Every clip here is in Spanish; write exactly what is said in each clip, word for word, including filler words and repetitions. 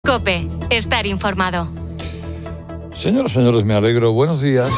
COPE, estar informado. Señoras y señores, me alegro. Buenos días.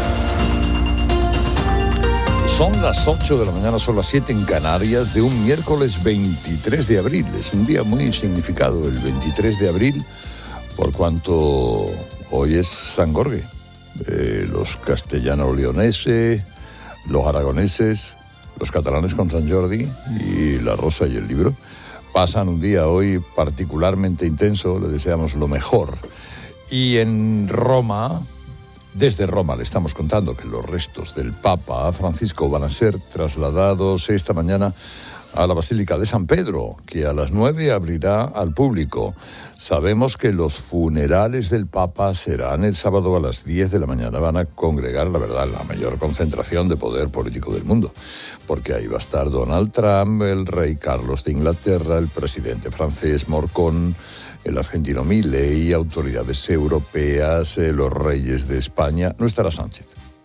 Son las ocho de la mañana, son las siete en Canarias, de un miércoles veintitrés de abril. Es un día muy significado, el veintitrés de abril, por cuanto hoy es San Jorge. Eh, los castellano-leoneses, los aragoneses, los catalanes con San Jordi y la rosa y el libro pasan un día hoy particularmente intenso. Le deseamos lo mejor. Y en Roma, desde Roma, le estamos contando que los restos del Papa Francisco van a ser trasladados esta mañana a la Basílica de San Pedro, que a las nueve abrirá al público. Sabemos que los funerales del Papa serán el sábado a las diez de la mañana. Van a congregar, la verdad, la mayor concentración de poder político del mundo, porque ahí va a estar Donald Trump, el rey Carlos de Inglaterra, el presidente francés Morcón, el argentino Milei, autoridades europeas, eh, los reyes de España. No estará Sánchez.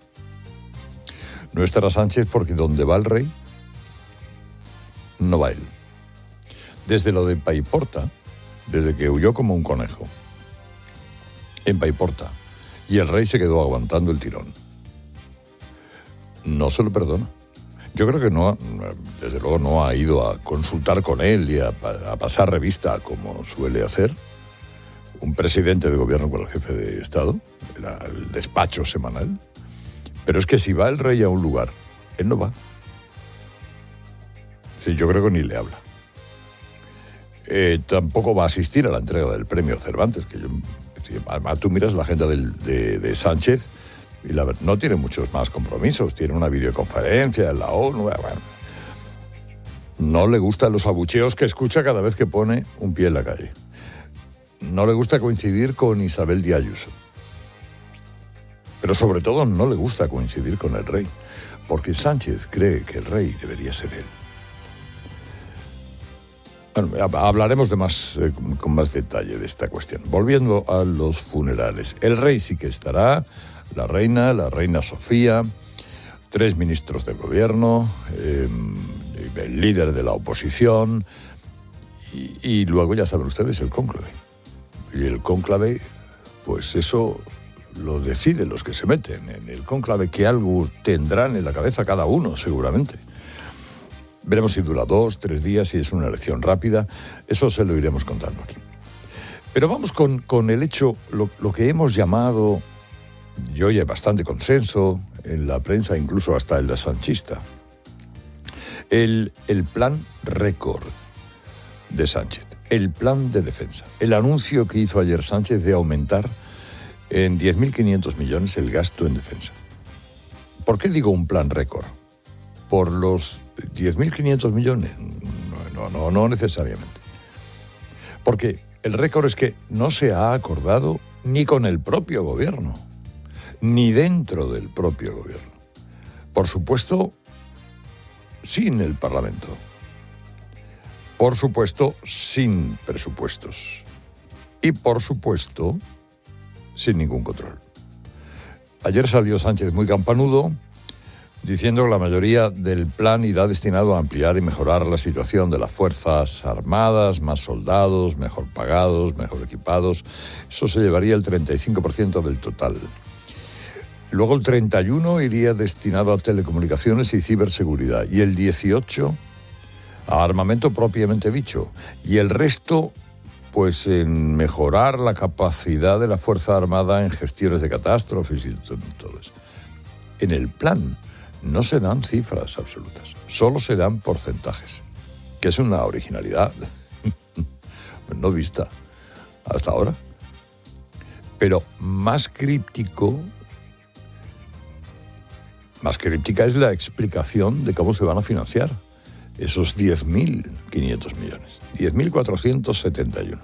No estará Sánchez porque donde va el rey, no va él. Desde lo de Paiporta, desde que huyó como un conejo en Paiporta, y el rey se quedó aguantando el tirón, no se lo perdona. Yo creo que no, desde luego no ha ido a consultar con él y a, a pasar revista como suele hacer un presidente de gobierno con el jefe de Estado, el, el despacho semanal. Pero es que si va el rey a un lugar, él no va. Sí, yo creo que ni le habla. Eh, tampoco va a asistir a la entrega del premio Cervantes, que yo, si, además tú miras la agenda del, de, de Sánchez y la, no tiene muchos más compromisos. Tiene una videoconferencia en la ONU. Bueno, no le gustan los abucheos que escucha cada vez que pone un pie en la calle. No le gusta coincidir con Isabel Díaz Ayuso. Pero sobre todo no le gusta coincidir con el rey, porque Sánchez cree que el rey debería ser él. Bueno, hablaremos de más, eh, con más detalle de esta cuestión. Volviendo a los funerales. El rey sí que estará, la reina, la reina Sofía, tres ministros del gobierno, eh, el líder de la oposición, y, y luego, ya saben ustedes, el cónclave. Y el cónclave, pues eso lo deciden los que se meten en el cónclave, que algo tendrán en la cabeza cada uno, seguramente. Veremos si dura dos, tres días, si es una elección rápida. Eso se lo iremos contando aquí. Pero vamos con, con el hecho, lo, lo que hemos llamado, y hoy hay bastante consenso en la prensa, incluso hasta en la sanchista, el, el plan récord de Sánchez, el plan de defensa, el anuncio que hizo ayer Sánchez de aumentar en diez mil quinientos millones el gasto en defensa. ¿Por qué digo un plan récord? ¿Por los diez mil quinientos millones? No, no, no, no necesariamente. Porque el récord es que no se ha acordado ni con el propio gobierno, ni dentro del propio gobierno. Por supuesto, sin el Parlamento. Por supuesto, sin presupuestos. Y por supuesto, sin ningún control. Ayer salió Sánchez muy campanudo, diciendo que la mayoría del plan irá destinado a ampliar y mejorar la situación de las Fuerzas Armadas, más soldados, mejor pagados, mejor equipados. Eso se llevaría el treinta y cinco por ciento del total. Luego el treinta y uno por ciento iría destinado a telecomunicaciones y ciberseguridad, y el dieciocho por ciento a armamento propiamente dicho, y el resto, pues en mejorar la capacidad de la Fuerza Armada en gestiones de catástrofes y todo eso. En el plan no se dan cifras absolutas, solo se dan porcentajes, que es una originalidad no vista hasta ahora. Pero más críptico, más críptica es la explicación de cómo se van a financiar esos diez mil quinientos millones, diez mil cuatrocientos setenta y uno.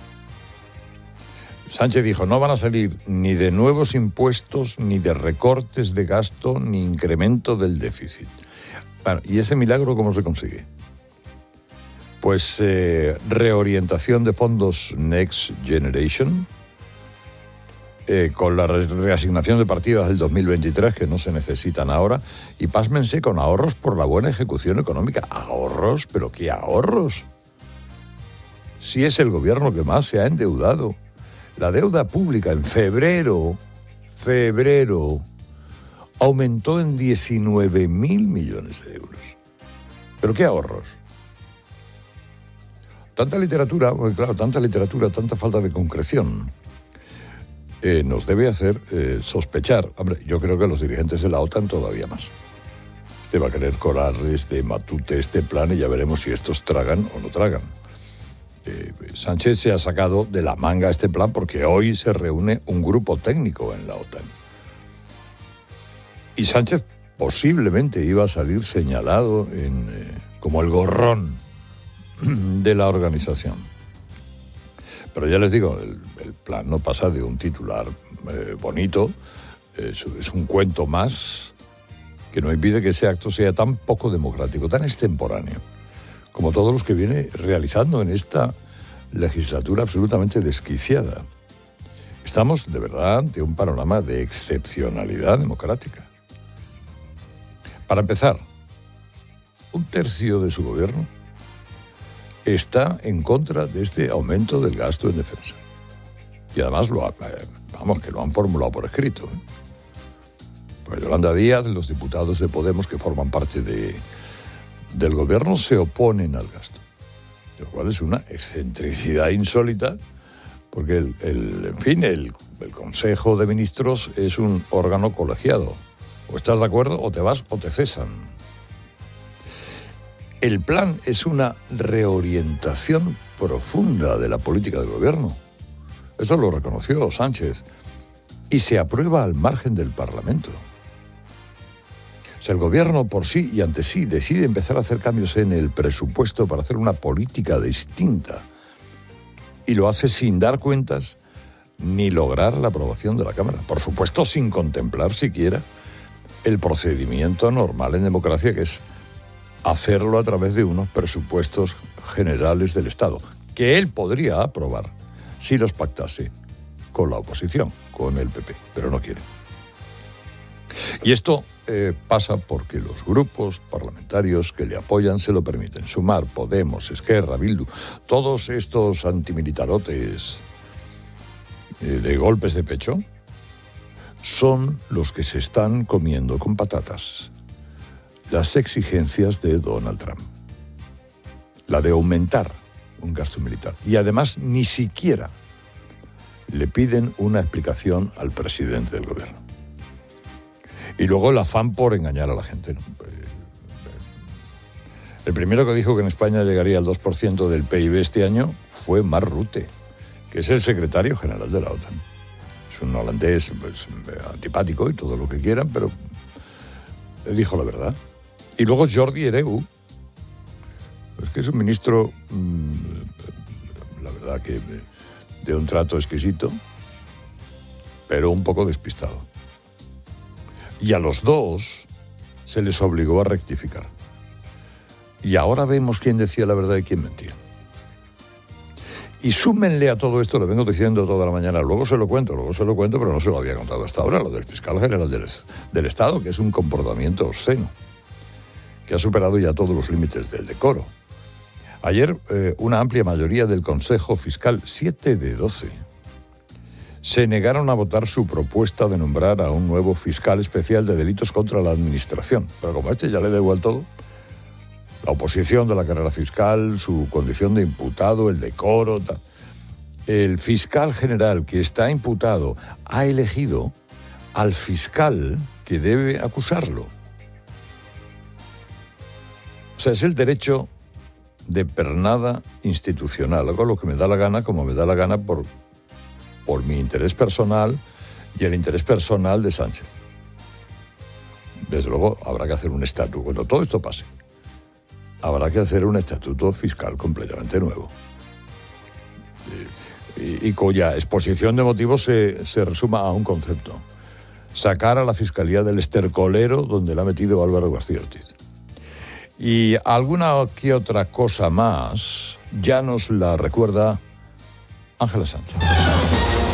Sánchez dijo, no van a salir ni de nuevos impuestos, ni de recortes de gasto, ni incremento del déficit. Bueno, ¿y ese milagro cómo se consigue? Pues eh, reorientación de fondos Next Generation, eh, con la reasignación de partidas del dos mil veintitrés que no se necesitan ahora, y pásmense con ahorros por la buena ejecución económica. ¿Ahorros? ¿Pero qué ahorros? si es el gobierno que más se ha endeudado. La deuda pública en febrero, febrero, aumentó en diecinueve mil millones de euros. ¿Pero qué ahorros? Tanta literatura, pues claro, tanta literatura, tanta falta de concreción, eh, nos debe hacer eh, sospechar. Hombre, yo creo que los dirigentes de la OTAN todavía más. Usted va a querer colarles de matute este plan y ya veremos si estos tragan o no tragan. Eh, Sánchez se ha sacado de la manga este plan porque hoy se reúne un grupo técnico en la OTAN. Y Sánchez posiblemente iba a salir señalado en, eh, como el gorrón de la organización. Pero ya les digo, el, el plan no pasa de un titular eh, bonito, es, es un cuento más que no impide que ese acto sea tan poco democrático, tan extemporáneo, como todos los que viene realizando en esta legislatura absolutamente desquiciada. Estamos, de verdad, ante un panorama de excepcionalidad democrática. Para empezar, un tercio de su gobierno está en contra de este aumento del gasto en defensa. Y además, lo ha, vamos, que lo han formulado por escrito. ¿eh? Pues Yolanda Díaz, los diputados de Podemos que forman parte de, del gobierno se oponen al gasto. Lo cual es una excentricidad insólita, porque, el, el, en fin, el, el Consejo de Ministros es un órgano colegiado. O estás de acuerdo, o te vas, o te cesan. El plan es una reorientación profunda de la política del gobierno. Esto lo reconoció Sánchez. Y se aprueba al margen del Parlamento. O sea, el gobierno por sí y ante sí decide empezar a hacer cambios en el presupuesto para hacer una política distinta. Y lo hace sin dar cuentas ni lograr la aprobación de la Cámara. Por supuesto, sin contemplar siquiera el procedimiento normal en democracia, que es hacerlo a través de unos presupuestos generales del Estado, que él podría aprobar si los pactase con la oposición, con el P P, pero no quiere. Y esto eh, pasa porque los grupos parlamentarios que le apoyan se lo permiten. Sumar, Podemos, Esquerra, Bildu, todos estos antimilitarotes eh, de golpes de pecho son los que se están comiendo con patatas las exigencias de Donald Trump. La de aumentar un gasto militar. Y además ni siquiera le piden una explicación al presidente del gobierno. Y luego el afán por engañar a la gente, ¿no? El primero que dijo que en España llegaría al dos por ciento del P I B este año fue Mark Rutte, que es el secretario general de la OTAN. Es un holandés pues, antipático y todo lo que quieran, pero dijo la verdad. Y luego Jordi Hereu, pues que es un ministro, mmm, la verdad que de un trato exquisito, pero un poco despistado. Y a los dos se les obligó a rectificar. Y ahora vemos quién decía la verdad y quién mentía. Y súmenle a todo esto, lo vengo diciendo toda la mañana, luego se lo cuento, luego se lo cuento, pero no se lo había contado hasta ahora, lo del fiscal general del, del Estado, que es un comportamiento obsceno, que ha superado ya todos los límites del decoro. Ayer, eh, una amplia mayoría del Consejo Fiscal, siete de doce, se negaron a votar su propuesta de nombrar a un nuevo fiscal especial de delitos contra la administración. Pero como a este ya le da igual todo, la oposición de la carrera fiscal, su condición de imputado, el decoro, tal. El fiscal general que está imputado ha elegido al fiscal que debe acusarlo. O sea, es el derecho de pernada institucional. Hago lo que me da la gana, como me da la gana por, por mi interés personal y el interés personal de Sánchez. Desde luego, habrá que hacer un estatuto. Cuando todo esto pase, habrá que hacer un estatuto fiscal completamente nuevo. Y, y cuya exposición de motivos se, se resuma a un concepto. Sacar a la Fiscalía del estercolero donde la ha metido Álvaro García Ortiz. Y alguna que otra cosa más ya nos la recuerda Ángela Sánchez.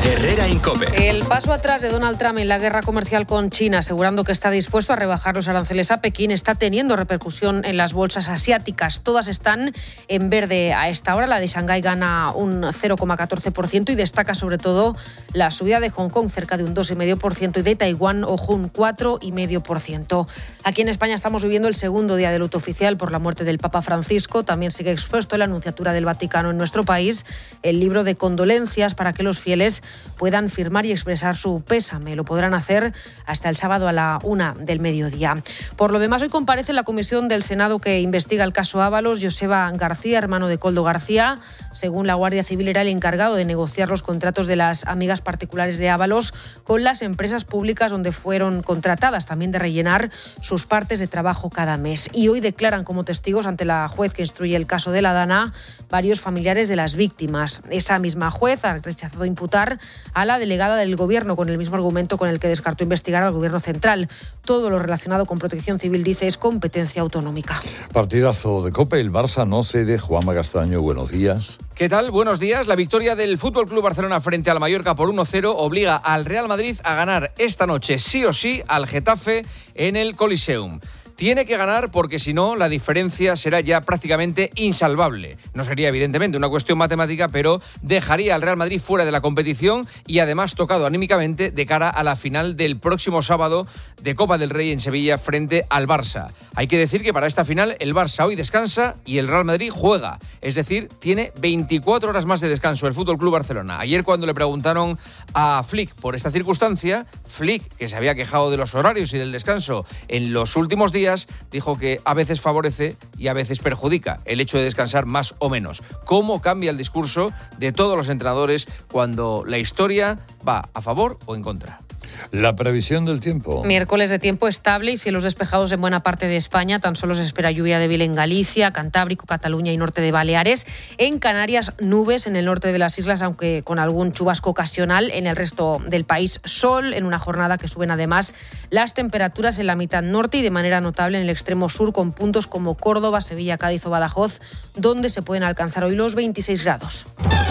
Herrera Incope. El paso atrás de Donald Trump en la guerra comercial con China, asegurando que está dispuesto a rebajar los aranceles a Pekín, está teniendo repercusión en las bolsas asiáticas. Todas están en verde a esta hora. La de Shanghái gana un cero coma catorce por ciento y destaca sobre todo la subida de Hong Kong, cerca de un dos coma cinco por ciento, y de Taiwán, ojo, un cuatro coma cinco por ciento. Aquí en España estamos viviendo el segundo día de luto oficial por la muerte del Papa Francisco. También sigue expuesto en la Nunciatura del Vaticano en nuestro país el libro de condolencias para que los fieles puedan firmar y expresar su pésame. Lo podrán hacer hasta el sábado a la una del mediodía. Por lo demás, hoy comparece en la comisión del Senado que investiga el caso Ábalos Joseba García, hermano de Koldo García. Según la Guardia Civil, era el encargado de negociar los contratos de las amigas particulares de Ábalos con las empresas públicas donde fueron contratadas, también de rellenar sus partes de trabajo cada mes. Y hoy declaran como testigos ante la juez que instruye el caso de la Dana varios familiares de las víctimas. Esa misma juez ha rechazado imputar a la delegada del Gobierno con el mismo argumento con el que descartó investigar al Gobierno central. Todo lo relacionado con protección civil, dice, es competencia autonómica. Partidazo de Cope, el Barça no cede. Juanma Castaño, buenos días. ¿Qué tal? Buenos días. La victoria del F C Barcelona frente al Mallorca por uno cero obliga al Real Madrid a ganar esta noche sí o sí al Getafe en el Coliseum. Tiene que ganar porque si no la diferencia será ya prácticamente insalvable. No sería evidentemente una cuestión matemática, pero dejaría al Real Madrid fuera de la competición y además tocado anímicamente de cara a la final del próximo sábado de Copa del Rey en Sevilla frente al Barça. Hay que decir que para esta final el Barça hoy descansa y el Real Madrid juega. Es decir, tiene veinticuatro horas más de descanso el F C Barcelona. Ayer cuando le preguntaron a Flick por esta circunstancia, Flick, que se había quejado de los horarios y del descanso en los últimos días, dijo que a veces favorece y a veces perjudica el hecho de descansar más o menos. ¿Cómo cambia el discurso de todos los entrenadores cuando la historia va a favor o en contra? La previsión del tiempo. Miércoles de tiempo estable y cielos despejados en buena parte de España. Tan solo se espera lluvia débil en Galicia, Cantábrico, Cataluña y norte de Baleares. En Canarias, nubes en el norte de las islas, aunque con algún chubasco ocasional. En el resto del país, sol en una jornada que suben además las temperaturas en la mitad norte y de manera notable en el extremo sur, con puntos como Córdoba, Sevilla, Cádiz o Badajoz, donde se pueden alcanzar hoy los veintiséis grados.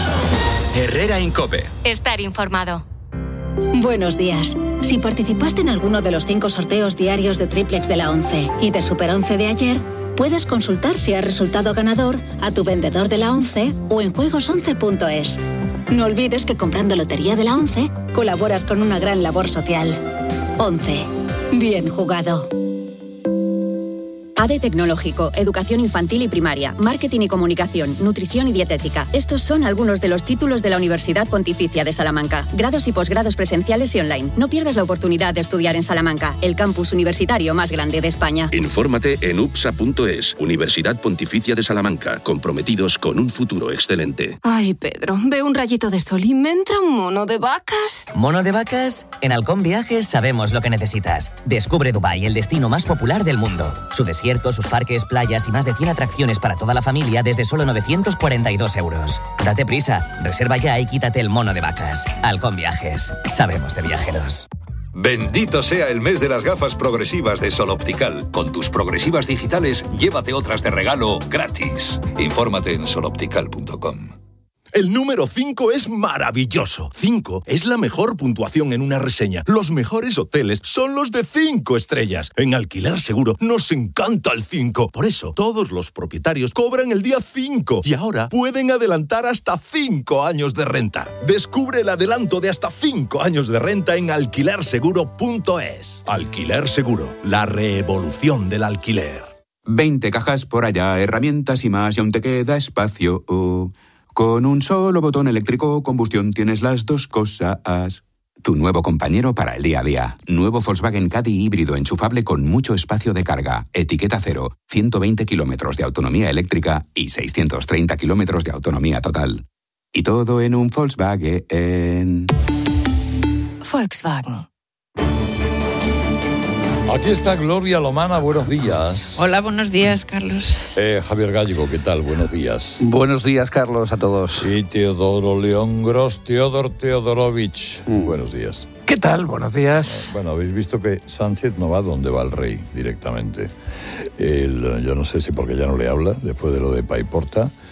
Herrera Incope. Estar informado. Buenos días. Si participaste en alguno de los cinco sorteos diarios de Triplex de la once y de Super once de ayer, puedes consultar si has resultado ganador a tu vendedor de la once o en juegos once punto es. No olvides que comprando Lotería de la once colaboras con una gran labor social. once. Bien jugado. A D E Tecnológico, Educación Infantil y Primaria, Marketing y Comunicación, Nutrición y Dietética. Estos son algunos de los títulos de la Universidad Pontificia de Salamanca. Grados y posgrados presenciales y online. No pierdas la oportunidad de estudiar en Salamanca, el campus universitario más grande de España. Infórmate en u p s a punto es. Universidad Pontificia de Salamanca. Comprometidos con un futuro excelente. Ay, Pedro, veo un rayito de sol y me entra un mono de vacas. ¿Mono de vacas? En Halcón Viajes sabemos lo que necesitas. Descubre Dubái, el destino más popular del mundo. Su desierto, sus parques, playas y más de cien atracciones para toda la familia desde solo novecientos cuarenta y dos euros. Date prisa, reserva ya y quítate el mono de vacas. Halcón Viajes, sabemos de viajeros. Bendito sea el mes de las gafas progresivas de Sol Optical. Con tus progresivas digitales, llévate otras de regalo gratis. Infórmate en sol optical punto com. El número cinco es maravilloso. cinco es la mejor puntuación en una reseña. Los mejores hoteles son los de cinco estrellas. En Alquiler Seguro nos encanta el cinco. Por eso, todos los propietarios cobran el día cinco y ahora pueden adelantar hasta cinco años de renta. Descubre el adelanto de hasta cinco años de renta en alquiler seguro punto es. Alquiler Seguro, la revolución del alquiler. veinte cajas por allá, herramientas y más, y aún te queda espacio. Oh. Con un solo botón eléctrico combustión tienes las dos cosas. Tu nuevo compañero para el día a día. Nuevo Volkswagen Caddy híbrido enchufable con mucho espacio de carga. Etiqueta cero. ciento veinte kilómetros de autonomía eléctrica y seiscientos treinta kilómetros de autonomía total. Y todo en un Volkswagen. Volkswagen. Aquí está Gloria Lomana, buenos días. Hola, buenos días, Carlos. Eh, Javier Gallego, ¿qué tal? Buenos días. Buenos días, Carlos, a todos. Y Teodoro León Gros, Teodor Teodorovich, mm. buenos días. ¿Qué tal? Buenos días. Bueno, habéis visto que Sánchez no va donde va el rey directamente. El, yo no sé si porque ya no le habla, después de lo de Paiporta,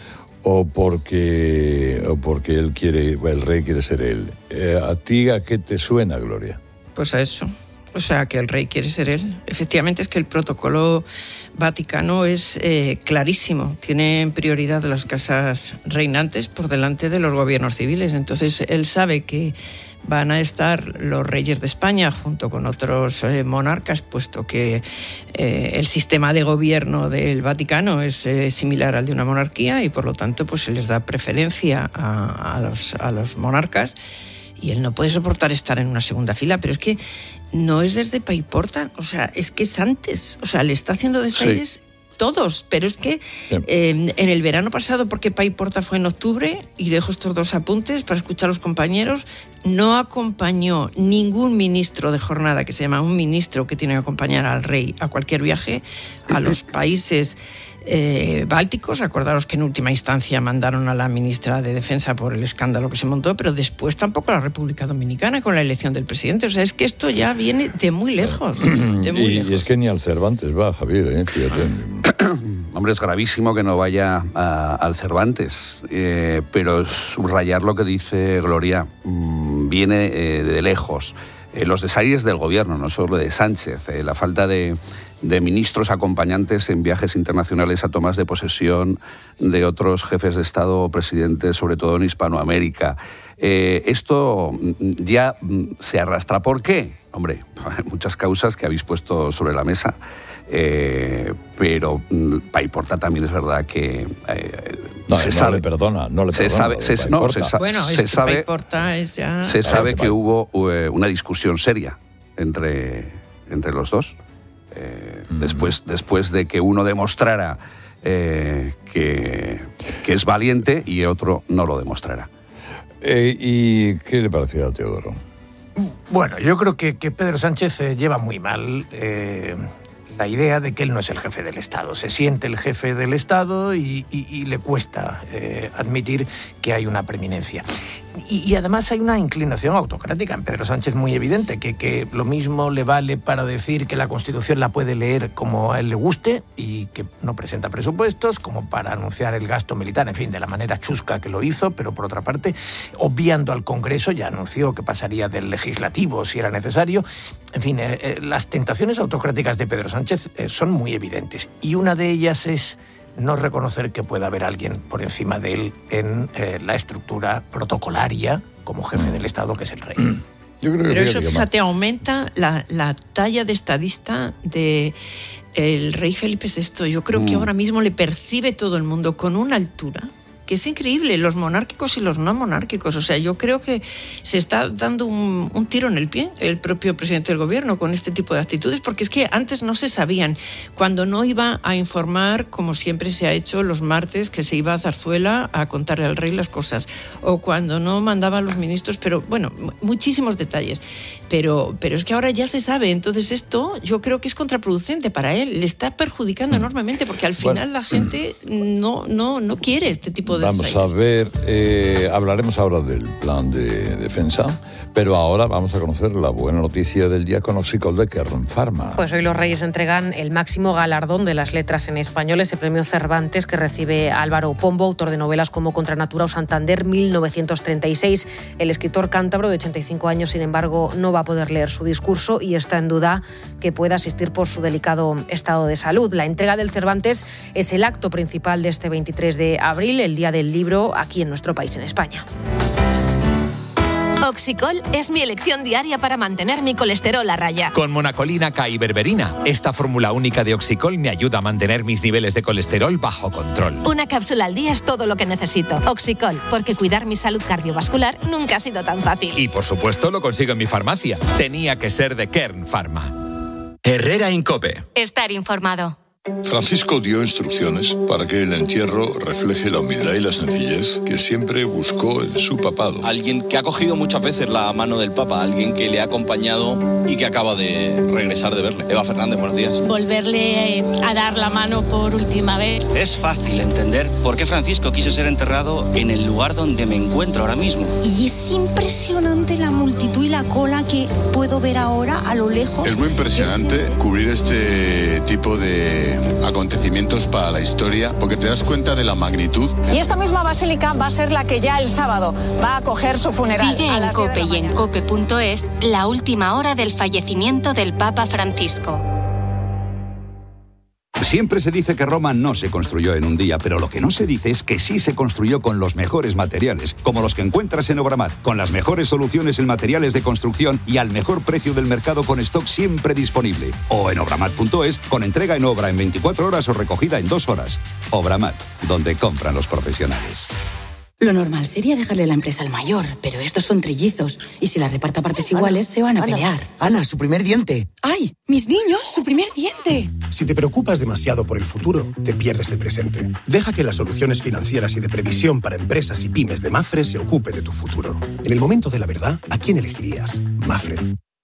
o porque, o porque él quiere, el rey quiere ser él. Eh, ¿A ti a qué te suena, Gloria? Pues a eso. O sea, que el rey quiere ser él. Efectivamente, es que el protocolo vaticano es eh, clarísimo. Tiene prioridad las casas reinantes por delante de los gobiernos civiles. Entonces, él sabe que van a estar los reyes de España junto con otros eh, monarcas, puesto que eh, el sistema de gobierno del Vaticano es eh, similar al de una monarquía y, por lo tanto, pues se les da preferencia a, a, los, a los monarcas. Y él no puede soportar estar en una segunda fila, pero es que no es desde Paiporta, o sea, es que es antes, o sea, le está haciendo desaires sí. todos, pero es que sí. eh, en el verano pasado, porque Paiporta fue en octubre, y dejo estos dos apuntes para escuchar a los compañeros, no acompañó ningún ministro de jornada, que se llama un ministro que tiene que acompañar al rey a cualquier viaje, a los países Eh, bálticos. Acordaros que en última instancia mandaron a la ministra de Defensa por el escándalo que se montó, pero después tampoco a la República Dominicana con la elección del presidente. O sea, es que esto ya viene de muy lejos. De muy y, lejos. y es que ni al Cervantes va, Javier, ¿eh? Fíjate. Hombre, es gravísimo que no vaya a, al Cervantes, eh, pero subrayar lo que dice Gloria, mmm, viene eh, de lejos. Eh, los desaires del gobierno, no solo de Sánchez, eh, la falta de de ministros acompañantes en viajes internacionales a tomas de posesión de otros jefes de Estado o presidentes, sobre todo en Hispanoamérica. Eh, esto ya se arrastra. ¿Por qué? Hombre, hay muchas causas que habéis puesto sobre la mesa, eh, pero Paiporta también es verdad que... Eh, no, se no sabe, le perdona, no le se perdona. Sabe, se, no, se, sa- bueno, se es sabe, que Paiporta es ya... se sabe que hubo eh, una discusión seria entre, entre los dos. Eh, mm. después, después de que uno demostrara eh, que, que es valiente y otro no lo demostrará. Eh, ¿Y qué le pareció a Teodoro? Bueno, yo creo que, que Pedro Sánchez eh, lleva muy mal eh, la idea de que él no es el jefe del Estado. Se siente el jefe del Estado y, y, y le cuesta eh, admitir que hay una preeminencia. Y, y además hay una inclinación autocrática en Pedro Sánchez muy evidente, que, que lo mismo le vale para decir que la Constitución la puede leer como a él le guste y que no presenta presupuestos, como para anunciar el gasto militar, en fin, de la manera chusca que lo hizo, pero por otra parte, obviando al Congreso, ya anunció que pasaría del legislativo si era necesario. En fin, eh, eh, las tentaciones autocráticas de Pedro Sánchez eh, son muy evidentes, y una de ellas es no reconocer que pueda haber alguien por encima de él en eh, la estructura protocolaria como jefe del Estado, que es el rey. Yo creo que Pero eso, que fíjate, aumenta la, la talla de estadista de el rey Felipe sexto. Yo creo mm. que ahora mismo le percibe todo el mundo con una altura que es increíble, los monárquicos y los no monárquicos. O sea, yo creo que se está dando un, un tiro en el pie el propio presidente del gobierno con este tipo de actitudes, porque es que antes no se sabían. Cuando no iba a informar, como siempre se ha hecho los martes, que se iba a Zarzuela a contarle al rey las cosas, o cuando no mandaba a los ministros, pero bueno, muchísimos detalles. Pero, pero es que ahora ya se sabe, entonces esto yo creo que es contraproducente para él, le está perjudicando enormemente, porque al final bueno, la gente no, no, no quiere este tipo de Vamos ensayos. a ver, eh, hablaremos ahora del plan de defensa, pero ahora vamos a conocer la buena noticia del día con Oxicol de Kern Pharma. Pues hoy los Reyes entregan el máximo galardón de las letras en español, ese premio Cervantes que recibe Álvaro Pombo, autor de novelas como Contra Natura o Santander mil novecientos treinta y seis. El escritor cántabro de ochenta y cinco años, sin embargo, no va a poder leer su discurso y está en duda que pueda asistir por su delicado estado de salud. La entrega del Cervantes es el acto principal de este veintitrés de abril, el Día del Libro, aquí en nuestro país, en España. Oxicol es mi elección diaria para mantener mi colesterol a raya. Con monacolina K y berberina, esta fórmula única de Oxicol me ayuda a mantener mis niveles de colesterol bajo control. Una cápsula al día es todo lo que necesito. Oxicol, porque cuidar mi salud cardiovascular nunca ha sido tan fácil. Y por supuesto lo consigo en mi farmacia. Tenía que ser de Kern Pharma. Herrera en COPE. Estar informado. Francisco dio instrucciones para que el entierro refleje la humildad y la sencillez que siempre buscó en su papado. Alguien que ha cogido muchas veces la mano del Papa, alguien que le ha acompañado y que acaba de regresar de verle. Eva Fernández, buenos días. Volverle a dar la mano por última vez. Es fácil entender por qué Francisco quiso ser enterrado en el lugar donde me encuentro ahora mismo. Y es impresionante la multitud y la cola que puedo ver ahora a lo lejos. Es muy impresionante cubrir este tipo de de acontecimientos para la historia, porque te das cuenta de la magnitud. Y esta misma basílica va a ser la que ya el sábado va a acoger su funeral. Sigue en COPE y en cope punto es la última hora del fallecimiento del Papa Francisco. Siempre se dice que Roma no se construyó en un día, pero lo que no se dice es que sí se construyó con los mejores materiales, como los que encuentras en Obramat, con las mejores soluciones en materiales de construcción y al mejor precio del mercado con stock siempre disponible. O en obramat punto es, con entrega en obra en veinticuatro horas o recogida en dos horas. Obramat, donde compran los profesionales. Lo normal sería dejarle la empresa al mayor, pero estos son trillizos y si la reparte a partes iguales se van a Ana, pelear. Ana, su primer diente. ¡Ay! ¡Mis niños! ¡Su primer diente! Si te preocupas demasiado por el futuro, te pierdes el presente. Deja que las soluciones financieras y de previsión para empresas y pymes de Mafre se ocupe de tu futuro. En el momento de la verdad, ¿a quién elegirías? Mafre.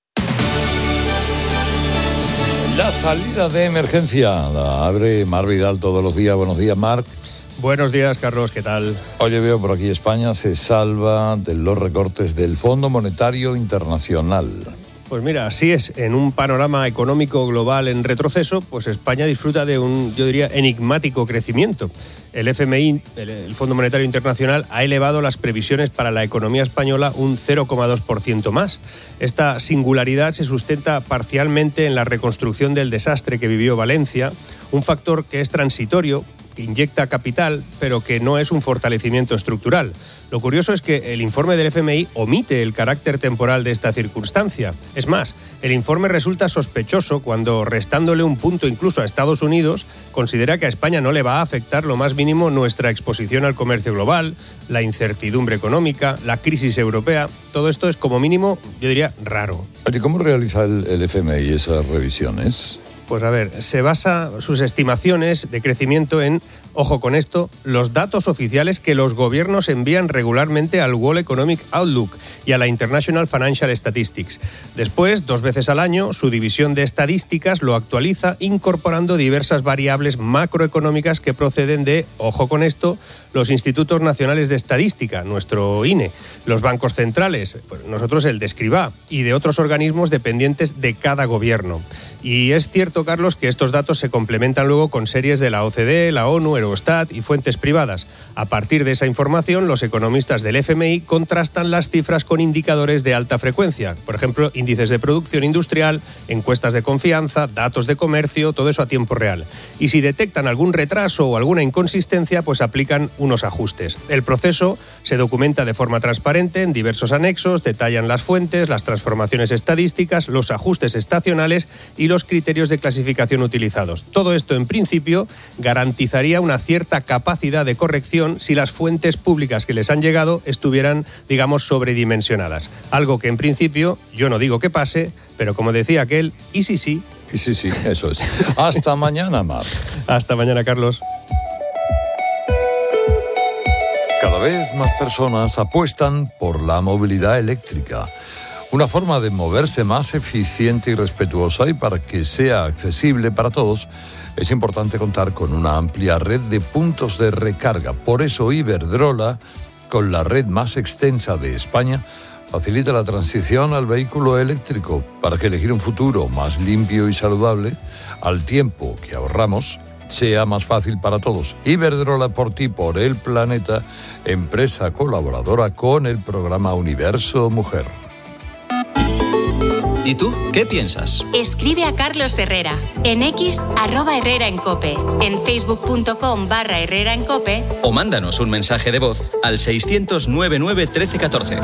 La salida de emergencia la abre Mar Vidal todos los días. Buenos días, Marc. Buenos días, Carlos, ¿qué tal? Oye, veo por aquí España se salva de los recortes del Fondo Monetario Internacional. Pues mira, así es. En un panorama económico global en retroceso, pues España disfruta de un, yo diría, enigmático crecimiento. El F M I, el, el Fondo Monetario Internacional, ha elevado las previsiones para la economía española un cero coma dos por ciento más. Esta singularidad se sustenta parcialmente en la reconstrucción del desastre que vivió Valencia, un factor que es transitorio, que inyecta capital, pero que no es un fortalecimiento estructural. Lo curioso es que el informe del F M I omite el carácter temporal de esta circunstancia. Es más, el informe resulta sospechoso cuando, restándole un punto incluso a Estados Unidos, considera que a España no le va a afectar lo más mínimo nuestra exposición al comercio global, la incertidumbre económica, la crisis europea. Todo esto es como mínimo, yo diría, raro. Oye, ¿cómo realiza el, el F M I esas revisiones? Pues a ver, se basa sus estimaciones de crecimiento en, ojo con esto, los datos oficiales que los gobiernos envían regularmente al World Economic Outlook y a la International Financial Statistics. Después, dos veces al año, su división de estadísticas lo actualiza incorporando diversas variables macroeconómicas que proceden de, ojo con esto, los Institutos Nacionales de Estadística, nuestro I N E, los bancos centrales, pues nosotros el de Escribá, y de otros organismos dependientes de cada gobierno. Y es cierto, Carlos, que estos datos se complementan luego con series de la O C D E, la ONU, Eurostat y fuentes privadas. A partir de esa información, los economistas del F M I contrastan las cifras con indicadores de alta frecuencia, por ejemplo, índices de producción industrial, encuestas de confianza, datos de comercio, todo eso a tiempo real. Y si detectan algún retraso o alguna inconsistencia, pues aplican unos ajustes. El proceso se documenta de forma transparente en diversos anexos, detallan las fuentes, las transformaciones estadísticas, los ajustes estacionales y los criterios de clasificación utilizados. Todo esto, en principio, garantizaría una cierta capacidad de corrección si las fuentes públicas que les han llegado estuvieran, digamos, sobredimensionadas. Algo que, en principio, yo no digo que pase, pero como decía aquel, y sí, sí. Y sí, sí, eso es. Hasta mañana, Mar. Hasta mañana, Carlos. Cada vez más personas apuestan por la movilidad eléctrica. Una forma de moverse más eficiente y respetuosa, y para que sea accesible para todos, es importante contar con una amplia red de puntos de recarga. Por eso Iberdrola, con la red más extensa de España, facilita la transición al vehículo eléctrico para que elegir un futuro más limpio y saludable, al tiempo que ahorramos, sea más fácil para todos. Iberdrola, por ti, por el planeta, empresa colaboradora con el programa Universo Mujer. ¿Y tú qué piensas? Escribe a Carlos Herrera en X, arroba Herrera en Cope, en facebook.com barra Herrera en Cope, o mándanos un mensaje de voz al seiscientos noventa y nueve trece catorce.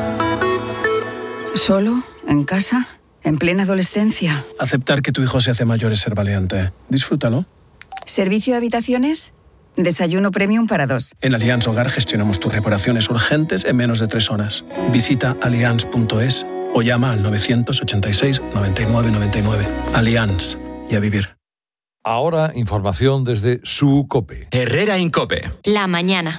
¿Solo? ¿En casa? ¿En plena adolescencia? Aceptar que tu hijo se hace mayor es ser valiente. Disfrútalo. ¿Servicio de habitaciones? Desayuno premium para dos. En Allianz Hogar gestionamos tus reparaciones urgentes en menos de tres horas. Visita allianz punto es o llama al novecientos ochenta y seis noventa y nueve noventa y nueve. Allianz. Y a vivir. Ahora, información desde su COPE. Herrera en COPE. La mañana.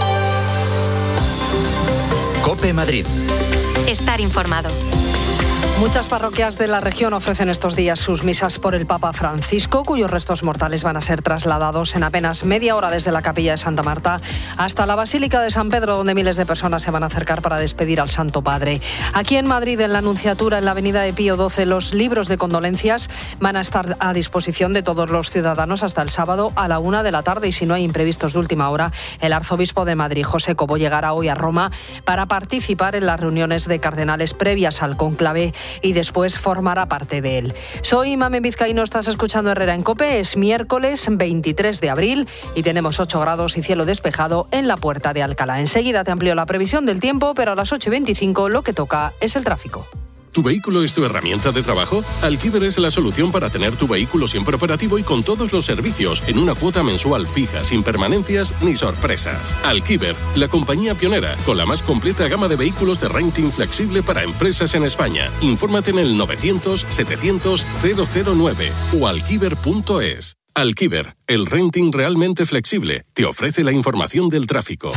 COPE Madrid. Estar informado. Muchas parroquias de la región ofrecen estos días sus misas por el Papa Francisco, cuyos restos mortales van a ser trasladados en apenas media hora desde la capilla de Santa Marta hasta la Basílica de San Pedro, donde miles de personas se van a acercar para despedir al Santo Padre. Aquí en Madrid, en la Anunciatura, en la avenida de Pío doce, los libros de condolencias van a estar a disposición de todos los ciudadanos hasta el sábado a la una de la tarde, y si no hay imprevistos de última hora, el arzobispo de Madrid, José Cobo, llegará hoy a Roma para participar en las reuniones de cardenales previas al cónclave y después formará parte de él. Soy Mamen Vizcaíno, estás escuchando Herrera en COPE. Es miércoles veintitrés de abril y tenemos ocho grados y cielo despejado en la Puerta de Alcalá. Enseguida te amplío la previsión del tiempo, pero a las ocho y veinticinco lo que toca es el tráfico. ¿Tu vehículo es tu herramienta de trabajo? Alquiver es la solución para tener tu vehículo siempre operativo y con todos los servicios en una cuota mensual fija, sin permanencias ni sorpresas. Alquiver, la compañía pionera con la más completa gama de vehículos de renting flexible para empresas en España. Infórmate en el novecientos setecientos cero cero nueve o alquiver punto es. Alquiver, el renting realmente flexible, te ofrece la información del tráfico.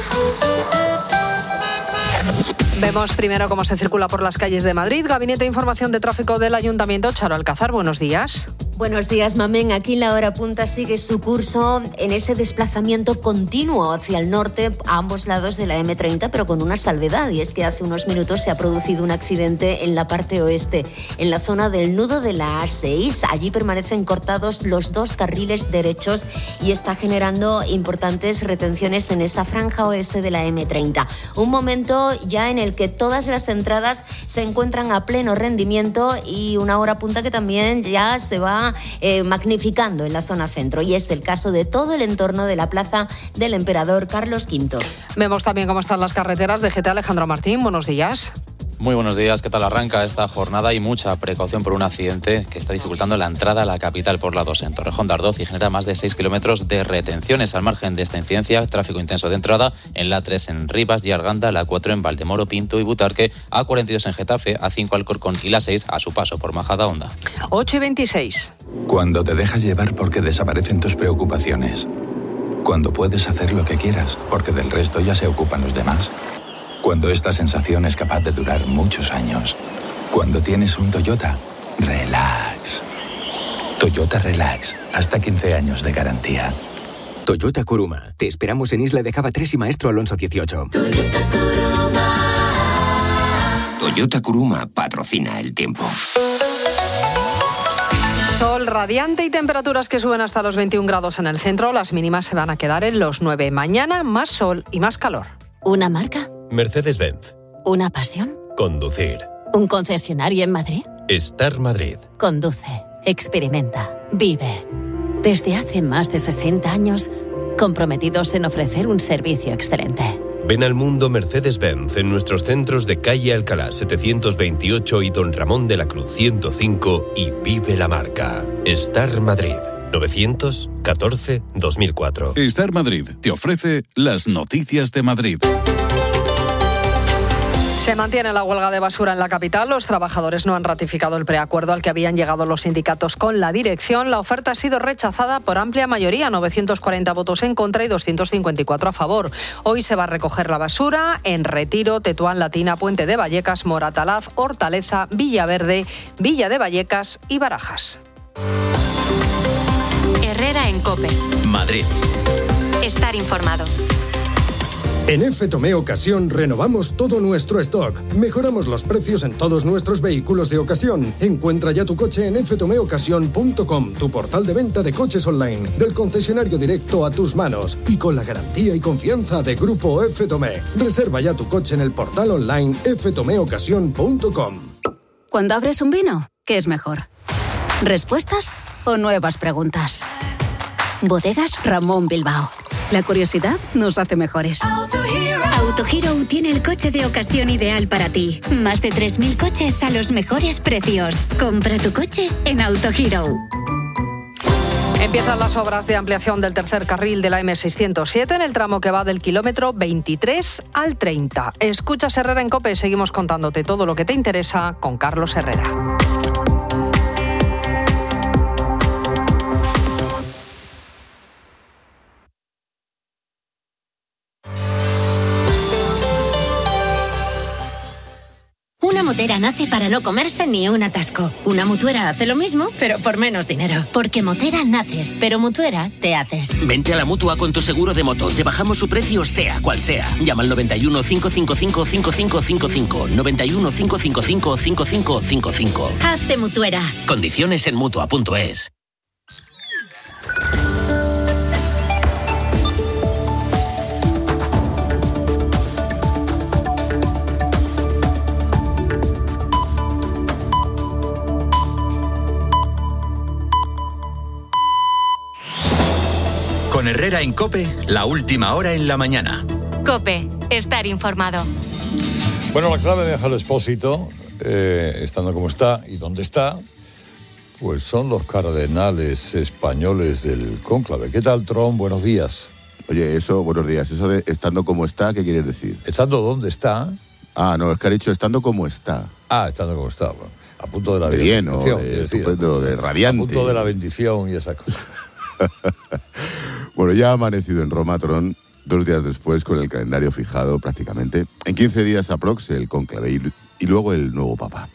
Vemos primero cómo se circula por las calles de Madrid. Gabinete de Información de Tráfico del Ayuntamiento, Charo Alcázar, buenos días. Buenos días, Mamen. Aquí la hora punta sigue su curso en ese desplazamiento continuo hacia el norte a ambos lados de la eme treinta, pero con una salvedad, y es que hace unos minutos se ha producido un accidente en la parte oeste, en la zona del nudo de la A seis. Allí permanecen cortados los dos carriles derechos y está generando importantes retenciones en esa franja oeste de la eme treinta. Un momento ya en el que todas las entradas se encuentran a pleno rendimiento y una hora punta que también ya se va Eh, magnificando en la zona centro, y es el caso de todo el entorno de la plaza del Emperador Carlos quinto. Vemos también cómo están las carreteras de G T. Alejandro Martín, buenos días. Muy buenos días, ¿qué tal arranca esta jornada? Hay mucha precaución por un accidente que está dificultando la entrada a la capital por la dos en Torrejón de Ardoz y genera más de seis kilómetros de retenciones. Al margen de esta incidencia, tráfico intenso de entrada en la tres en Rivas y Arganda, la cuatro en Valdemoro, Pinto y Butarque, A cuarenta y dos en Getafe, A cinco Alcorcón y la seis a su paso por Majadahonda. ocho y veintiséis. Cuando te dejas llevar porque desaparecen tus preocupaciones. Cuando puedes hacer lo que quieras porque del resto ya se ocupan los demás. Cuando esta sensación es capaz de durar muchos años. Cuando tienes un Toyota, relax. Toyota Relax, hasta quince años de garantía. Toyota Kuruma. Te esperamos en Isla de Cava tres y Maestro Alonso dieciocho. Toyota Kuruma. Toyota Kuruma patrocina el tiempo. Sol radiante y temperaturas que suben hasta los veintiún grados en el centro. Las mínimas se van a quedar en los nueve. Mañana más sol y más calor. ¿Una marca? Mercedes-Benz. ¿Una pasión? Conducir. ¿Un concesionario en Madrid? Star Madrid. Conduce, experimenta, vive. Desde hace más de sesenta años, comprometidos en ofrecer un servicio excelente. Ven al mundo Mercedes-Benz en nuestros centros de calle Alcalá setecientos veintiocho y Don Ramón de la Cruz ciento cinco y vive la marca. Star Madrid. novecientos catorce dos mil cuatro. Star Madrid te ofrece las noticias de Madrid. Se mantiene la huelga de basura en la capital. Los trabajadores no han ratificado el preacuerdo al que habían llegado los sindicatos con la dirección. La oferta ha sido rechazada por amplia mayoría, novecientos cuarenta votos en contra y doscientos cincuenta y cuatro a favor. Hoy se va a recoger la basura en Retiro, Tetuán, Latina, Puente de Vallecas, Moratalaz, Hortaleza, Villaverde, Villa de Vallecas y Barajas. Herrera en COPE. Madrid. Estar informado. En F Tomé Ocasión renovamos todo nuestro stock. Mejoramos los precios en todos nuestros vehículos de ocasión. Encuentra ya tu coche en f tomé ocasión punto com, tu portal de venta de coches online, del concesionario directo a tus manos y con la garantía y confianza de Grupo F Tomé. Reserva ya tu coche en el portal online f tomé ocasión punto com. Cuando abres un vino, ¿qué es mejor? ¿Respuestas o nuevas preguntas? Bodegas Ramón Bilbao. La curiosidad nos hace mejores. Autohero tiene el coche de ocasión ideal para ti. Más de tres mil coches a los mejores precios. Compra tu coche en Autohero. Empiezan las obras de ampliación del tercer carril de la eme seiscientos siete en el tramo que va del kilómetro veintitrés al treinta. Escuchas Herrera en COPE, seguimos contándote todo lo que te interesa con Carlos Herrera. Una Motera nace para no comerse ni un atasco. Una Mutuera hace lo mismo, pero por menos dinero. Porque Motera naces, pero Mutuera te haces. Vente a la Mutua con tu seguro de moto. Te bajamos su precio sea cual sea. Llama al noventa y uno, cinco cinco cinco, cinco cinco cinco cinco. noventa y uno, cinco cinco cinco, cinco cinco cinco cinco. Hazte Mutuera. Condiciones en mutua punto es. Con Herrera en COPE, la última hora en la mañana. COPE, estar informado. Bueno, la clave de Ángel Expósito, eh, estando como está y donde está, pues son los cardenales españoles del cónclave. ¿Qué tal, Tron? Buenos días. Oye, eso, buenos días. Eso de estando como está, ¿qué quieres decir? ¿Estando dónde está? Ah, no, es que ha dicho estando como está. Ah, estando como está. Bueno, a punto de la de bien, bendición. ¿no? De, decir, estupendo, de radiante. A punto de la bendición y esa cosa. Bueno, ya ha amanecido en Roma, Tron, dos días después con el calendario fijado prácticamente. En quince días aprox el cónclave y, y luego el nuevo papa.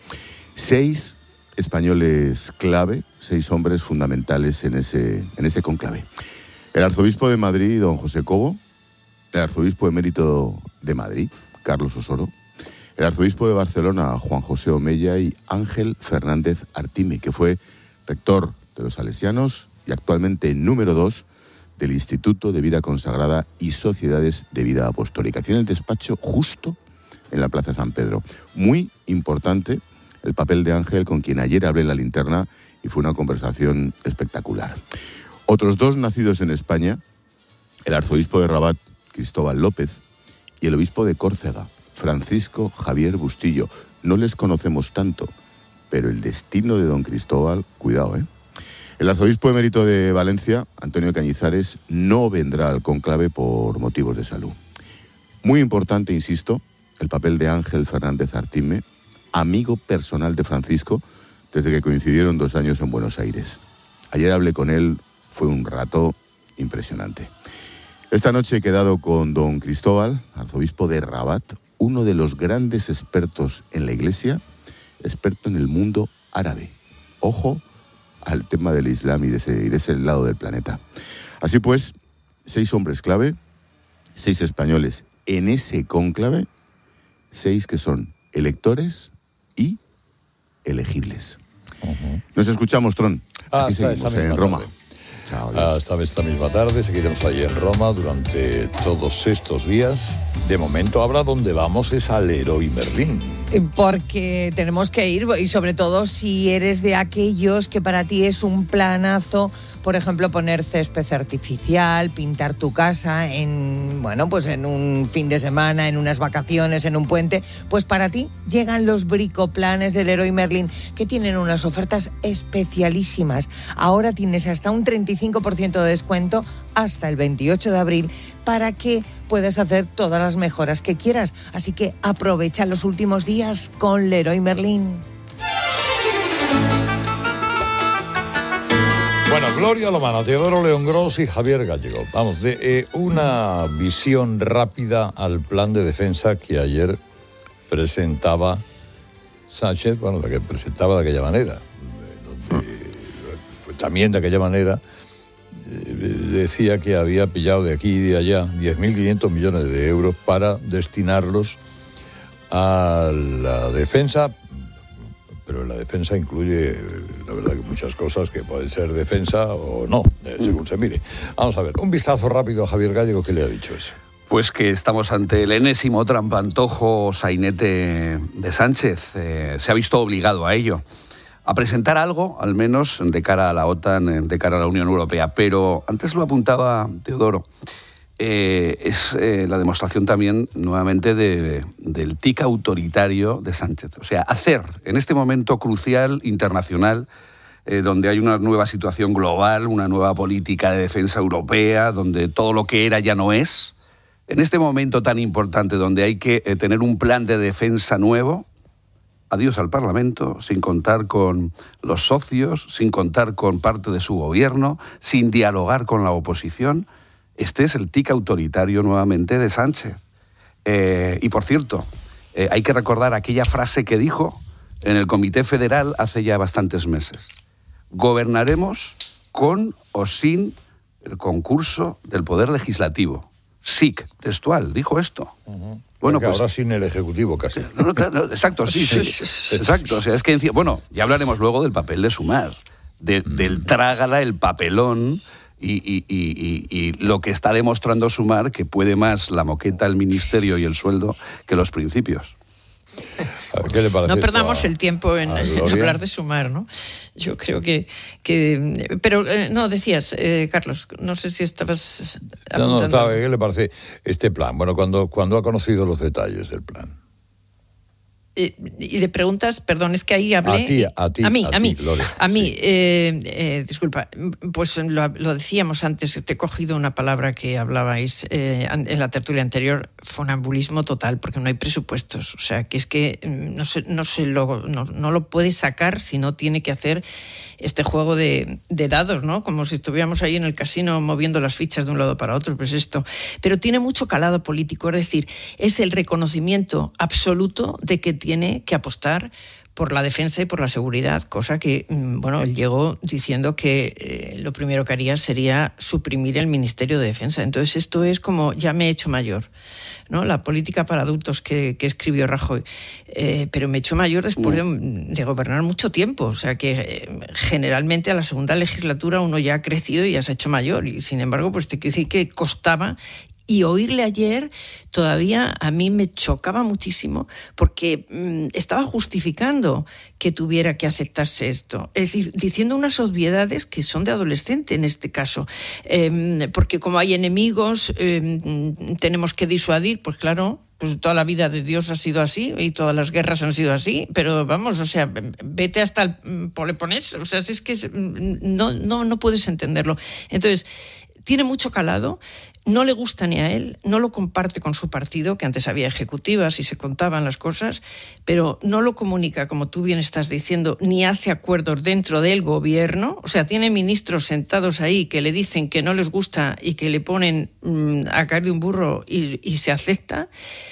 Seis españoles clave, seis hombres fundamentales en ese, en ese cónclave. El arzobispo de Madrid, don José Cobo, el arzobispo emérito de Madrid, Carlos Osoro, el arzobispo de Barcelona, Juan José Omeya, y Ángel Fernández Artime, que fue rector de los Salesianos y actualmente número dos del Instituto de Vida Consagrada y Sociedades de Vida Apostólica. Tiene el despacho justo en la Plaza San Pedro. Muy importante el papel de Ángel, con quien ayer hablé en la linterna y fue una conversación espectacular. Otros dos nacidos en España, el arzobispo de Rabat, Cristóbal López, y el obispo de Córcega, Francisco Javier Bustillo. No les conocemos tanto, pero el destino de don Cristóbal, cuidado, ¿eh? El arzobispo emérito de Valencia, Antonio Cañizares, no vendrá al cónclave por motivos de salud. Muy importante, insisto, el papel de Ángel Fernández Artime, amigo personal de Francisco, desde que coincidieron dos años en Buenos Aires. Ayer hablé con él, fue un rato impresionante. Esta noche he quedado con don Cristóbal, arzobispo de Rabat, uno de los grandes expertos en la Iglesia, experto en el mundo árabe. Ojo al tema del Islam y de ese, y de ese lado del planeta. Así pues, seis hombres clave, seis españoles en ese cónclave, seis que son electores y elegibles. Uh-huh. Nos escuchamos, Tron. Ah, Aquí está, seguimos esta en Roma. Chao, Hasta esta misma tarde, seguiremos allí en Roma durante todos estos días. De momento, ahora donde vamos es al Leroy Merlin. Porque tenemos que ir, y sobre todo si eres de aquellos que para ti es un planazo, por ejemplo, poner césped artificial, pintar tu casa en, bueno, pues en un fin de semana, en unas vacaciones, en un puente, pues para ti llegan los bricoplanes del Leroy Merlin, que tienen unas ofertas especialísimas. Ahora tienes hasta un treinta y cinco por ciento de descuento hasta el veintiocho de abril para que puedas hacer todas las mejoras que quieras. Así que aprovecha los últimos días con Leroy Merlin. Bueno, Gloria Lomana, Teodoro León Gros y Javier Gallego. Vamos, de eh, una visión rápida al plan de defensa que ayer presentaba Sánchez, bueno, que presentaba de aquella manera. Donde, pues, también de aquella manera decía que había pillado de aquí y de allá diez mil quinientos millones de euros para destinarlos a la defensa, pero la defensa incluye, la verdad, que muchas cosas que pueden ser defensa o no, según se mire. Vamos a ver, un vistazo rápido a Javier Gallego, ¿qué le ha dicho eso? Pues que estamos ante el enésimo trampantojo sainete de Sánchez. Eh, se ha visto obligado a ello, a presentar algo, al menos de cara a la OTAN, de cara a la Unión Europea. Pero antes lo apuntaba Teodoro, eh, es eh, la demostración también nuevamente de, del tic autoritario de Sánchez. O sea, hacer en este momento crucial internacional, eh, donde hay una nueva situación global, una nueva política de defensa europea, donde todo lo que era ya no es, en este momento tan importante donde hay que eh, tener un plan de defensa nuevo, adiós al Parlamento, sin contar con los socios, sin contar con parte de su gobierno, sin dialogar con la oposición. Este es el tic autoritario nuevamente de Sánchez. Eh, y por cierto, eh, hay que recordar aquella frase que dijo en el Comité Federal hace ya bastantes meses. Gobernaremos con o sin el concurso del Poder Legislativo. S I C, textual, dijo esto. Uh-huh. Bueno, pues, pues ahora sin el Ejecutivo casi. No, no, no, exacto, sí, sí. Exacto. O sea, es que, bueno, ya hablaremos luego del papel de Sumar, de, del trágala, el papelón y, y, y, y, y lo que está demostrando Sumar, que puede más la moqueta, el ministerio y el sueldo que los principios. ¿Qué le parece no perdamos a, el tiempo en, en hablar de Sumar, ¿no? Yo creo que... que pero, eh, no, decías, eh, Carlos, no sé si estabas apuntando. No, no, estaba, ¿qué le parece este plan? Bueno, cuando, cuando ha conocido los detalles del plan. Eh, y le preguntas, perdón, es que ahí hablé... A ti, a ti, a mí, a, a ti, mí, Gloria. a mí, eh, eh, disculpa, pues lo, lo decíamos antes, te he cogido una palabra que hablabais eh, en la tertulia anterior, funambulismo total, porque no hay presupuestos, o sea, que es que no se, no se lo, no, no lo puede sacar si no tiene que hacer este juego de, de dados, ¿no? Como si estuviéramos ahí en el casino moviendo las fichas de un lado para otro, pues esto. Pero tiene mucho calado político, es decir, es el reconocimiento absoluto de que tiene que apostar por la defensa y por la seguridad, cosa que, bueno, él llegó diciendo que eh, lo primero que haría sería suprimir el Ministerio de Defensa. Entonces esto es como, ya me he hecho mayor, ¿no? La política para adultos que, que escribió Rajoy. Eh, pero me he hecho mayor después de, de gobernar mucho tiempo. O sea que eh, generalmente a la segunda legislatura uno ya ha crecido y ya se ha hecho mayor. Y sin embargo, pues te quiero decir que costaba. Y oírle ayer todavía a mí me chocaba muchísimo porque mmm, estaba justificando que tuviera que aceptarse esto. Es decir, diciendo unas obviedades que son de adolescente en este caso. Eh, porque como hay enemigos, eh, tenemos que disuadir, pues claro... Pues toda la vida de Dios ha sido así y todas las guerras han sido así, pero vamos, o sea, vete hasta el Peloponeso, o sea, si es que es, no, no, no puedes entenderlo. Entonces, tiene mucho calado, no le gusta ni a él, no lo comparte con su partido, que antes había ejecutivas y se contaban las cosas, pero no lo comunica, como tú bien estás diciendo, ni hace acuerdos dentro del gobierno, o sea, tiene ministros sentados ahí que le dicen que no les gusta y que le ponen mmm, a caer de un burro y, y se acepta,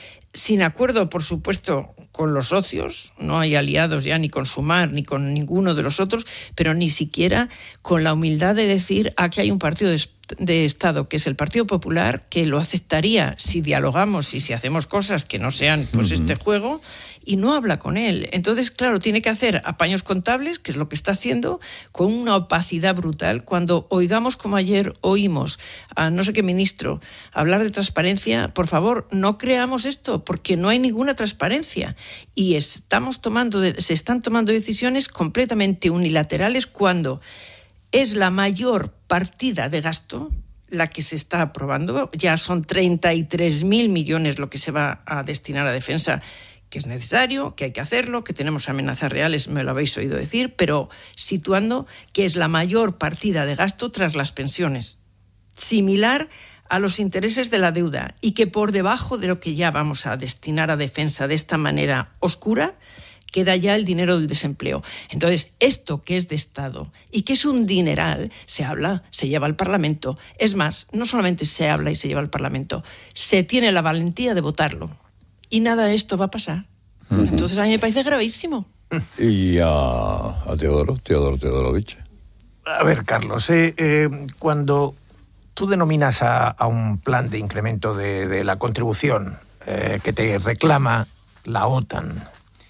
sin acuerdo, por supuesto, con los socios, no hay aliados ya ni con Sumar ni con ninguno de los otros, pero ni siquiera con la humildad de decir aquí hay un partido de, de Estado, que es el Partido Popular, que lo aceptaría si dialogamos y si hacemos cosas que no sean pues uh-huh. este juego, y no habla con él. Entonces, claro, tiene que hacer apaños contables, que es lo que está haciendo, con una opacidad brutal. Cuando oigamos, como ayer oímos a no sé qué ministro hablar de transparencia, por favor, no creamos esto, porque no hay ninguna transparencia. Y estamos tomando, se están tomando decisiones completamente unilaterales cuando es la mayor partida de gasto la que se está aprobando. Ya son treinta y tres mil millones lo que se va a destinar a defensa, que es necesario, que hay que hacerlo, que tenemos amenazas reales, me lo habéis oído decir, pero situando que es la mayor partida de gasto tras las pensiones, similar a los intereses de la deuda, y que por debajo de lo que ya vamos a destinar a defensa de esta manera oscura, queda ya el dinero del desempleo. Entonces, esto que es de Estado y que es un dineral, se habla, se lleva al Parlamento. Es más, no solamente se habla y se lleva al Parlamento, se tiene la valentía de votarlo. Y nada de esto va a pasar. Uh-huh. Entonces a mí me parece gravísimo. Y a, a Teodoro, Teodoro Teodorovich. A ver, Carlos, eh, eh, cuando tú denominas a, a un plan de incremento de, de la contribución eh, que te reclama la OTAN,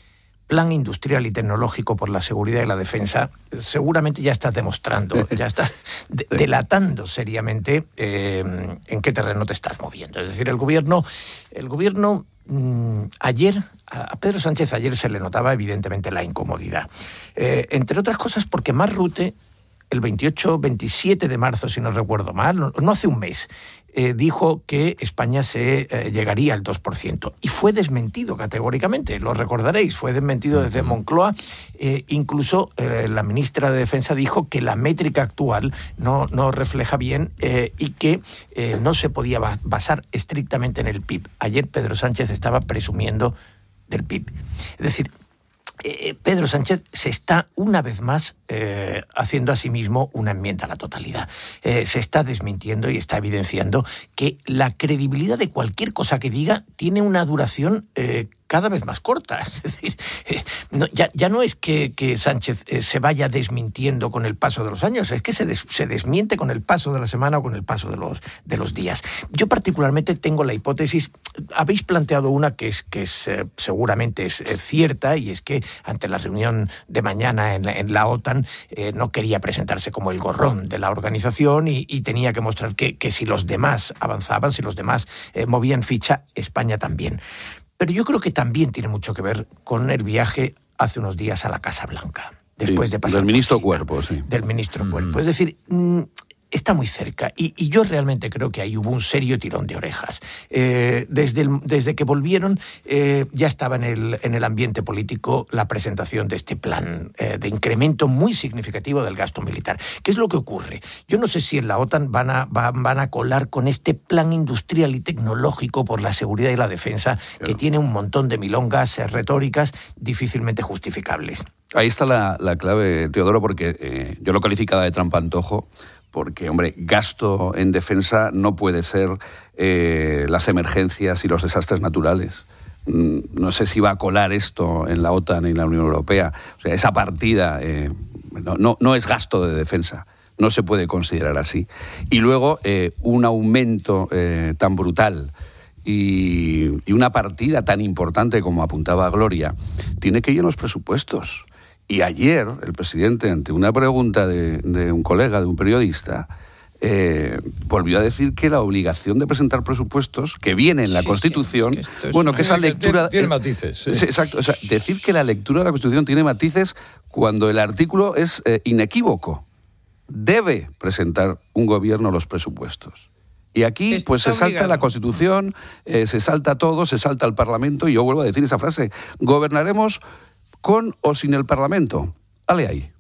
Plan Industrial y Tecnológico por la Seguridad y la Defensa, seguramente ya estás demostrando, ya estás de, delatando seriamente eh, en qué terreno te estás moviendo. Es decir, el gobierno, el gobierno mmm, ayer, a Pedro Sánchez ayer se le notaba evidentemente la incomodidad. Eh, entre otras cosas porque Mark Rutte, el veintiocho, veintisiete de marzo, si no recuerdo mal, no, no hace un mes, eh, dijo que España se eh, llegaría al dos por ciento. Y fue desmentido categóricamente, lo recordaréis, fue desmentido desde Moncloa. Eh, incluso eh, la ministra de Defensa dijo que la métrica actual no, no refleja bien eh, y que eh, no se podía basar estrictamente en el P I B. Ayer Pedro Sánchez estaba presumiendo del P I B. Es decir, Eh, Pedro Sánchez se está una vez más eh, haciendo a sí mismo una enmienda a la totalidad. Eh, se está desmintiendo y está evidenciando que la credibilidad de cualquier cosa que diga tiene una duración eh, cada vez más corta. Es decir, eh, no, ya, ya no es que, que Sánchez eh, se vaya desmintiendo con el paso de los años, es que se, des, se desmiente con el paso de la semana o con el paso de los, de los días. Yo particularmente tengo la hipótesis, habéis planteado una que es, que es eh, seguramente es eh, cierta, y es que ante la reunión de mañana en la, en la OTAN eh, no quería presentarse como el gorrón de la organización y, y tenía que mostrar que, que si los demás avanzaban, si los demás eh, movían ficha, España también. Pero yo creo que también tiene mucho que ver con el viaje hace unos días a la Casa Blanca, después sí, de pasar del ministro China, Cuerpo, sí. Del ministro mm. Cuerpo. Es decir, mmm, está muy cerca y, y yo realmente creo que ahí hubo un serio tirón de orejas. Eh, desde, el, desde que volvieron eh, ya estaba en el, en el ambiente político la presentación de este plan eh, de incremento muy significativo del gasto militar. ¿Qué es lo que ocurre? Yo no sé si en la OTAN van a, van, van a colar con este plan industrial y tecnológico por la seguridad y la defensa, claro, que tiene un montón de milongas eh, retóricas difícilmente justificables. Ahí está la, la clave, Teodoro, porque eh, yo lo calificaba de trampantojo. Porque, hombre, gasto en defensa no puede ser eh, las emergencias y los desastres naturales. No sé si va a colar esto en la OTAN y en la Unión Europea. O sea, esa partida eh, no, no, no es gasto de defensa. No se puede considerar así. Y luego, eh, un aumento eh, tan brutal y, y una partida tan importante como apuntaba Gloria, tiene que ir en los presupuestos. Y ayer el presidente, ante una pregunta de, de un colega, de un periodista, eh, volvió a decir que la obligación de presentar presupuestos, que viene en la sí, Constitución, sí, es que es bueno, que esa lectura... Tiene, tiene matices. Sí. Sí, exacto. O sea, decir que la lectura de la Constitución tiene matices cuando el artículo es eh, inequívoco. Debe presentar un gobierno los presupuestos. Y aquí Está pues se salta obligado. La Constitución, eh, se salta todo, se salta el Parlamento, y yo vuelvo a decir esa frase, gobernaremos con o sin el Parlamento. Ale ahí.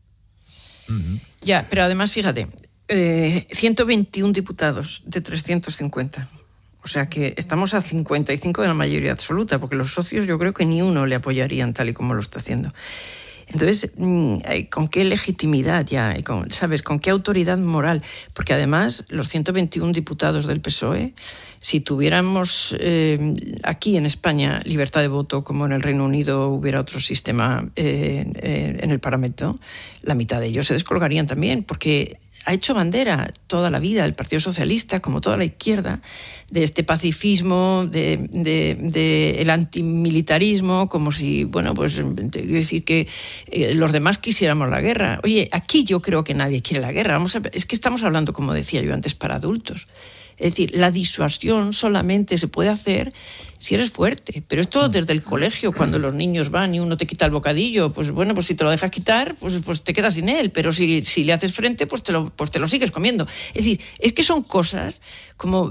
Ya, pero además, fíjate, eh, ciento veintiún diputados de trescientos cincuenta. O sea que estamos a cincuenta y cinco de la mayoría absoluta, porque los socios yo creo que ni uno le apoyarían tal y como lo está haciendo. Entonces, ¿con qué legitimidad ya? ¿Sabes? ¿Con qué autoridad moral? Porque además, los ciento veintiún diputados del P S O E, si tuviéramos eh, aquí en España libertad de voto, como en el Reino Unido hubiera otro sistema eh, eh, en el Parlamento, la mitad de ellos se descolgarían también, porque ha hecho bandera toda la vida el Partido Socialista, como toda la izquierda, de este pacifismo, de, de, de el antimilitarismo, como si, bueno, pues, quiero decir que eh, los demás quisiéramos la guerra. Oye, aquí yo creo que nadie quiere la guerra. Vamos a, es que estamos hablando, como decía yo antes, para adultos. Es decir, la disuasión solamente se puede hacer si eres fuerte. Pero esto desde el colegio, cuando los niños van y uno te quita el bocadillo, pues bueno, pues si te lo dejas quitar, pues, pues te quedas sin él. Pero si, si le haces frente, pues te, lo, pues te lo sigues comiendo. Es decir, es que son cosas como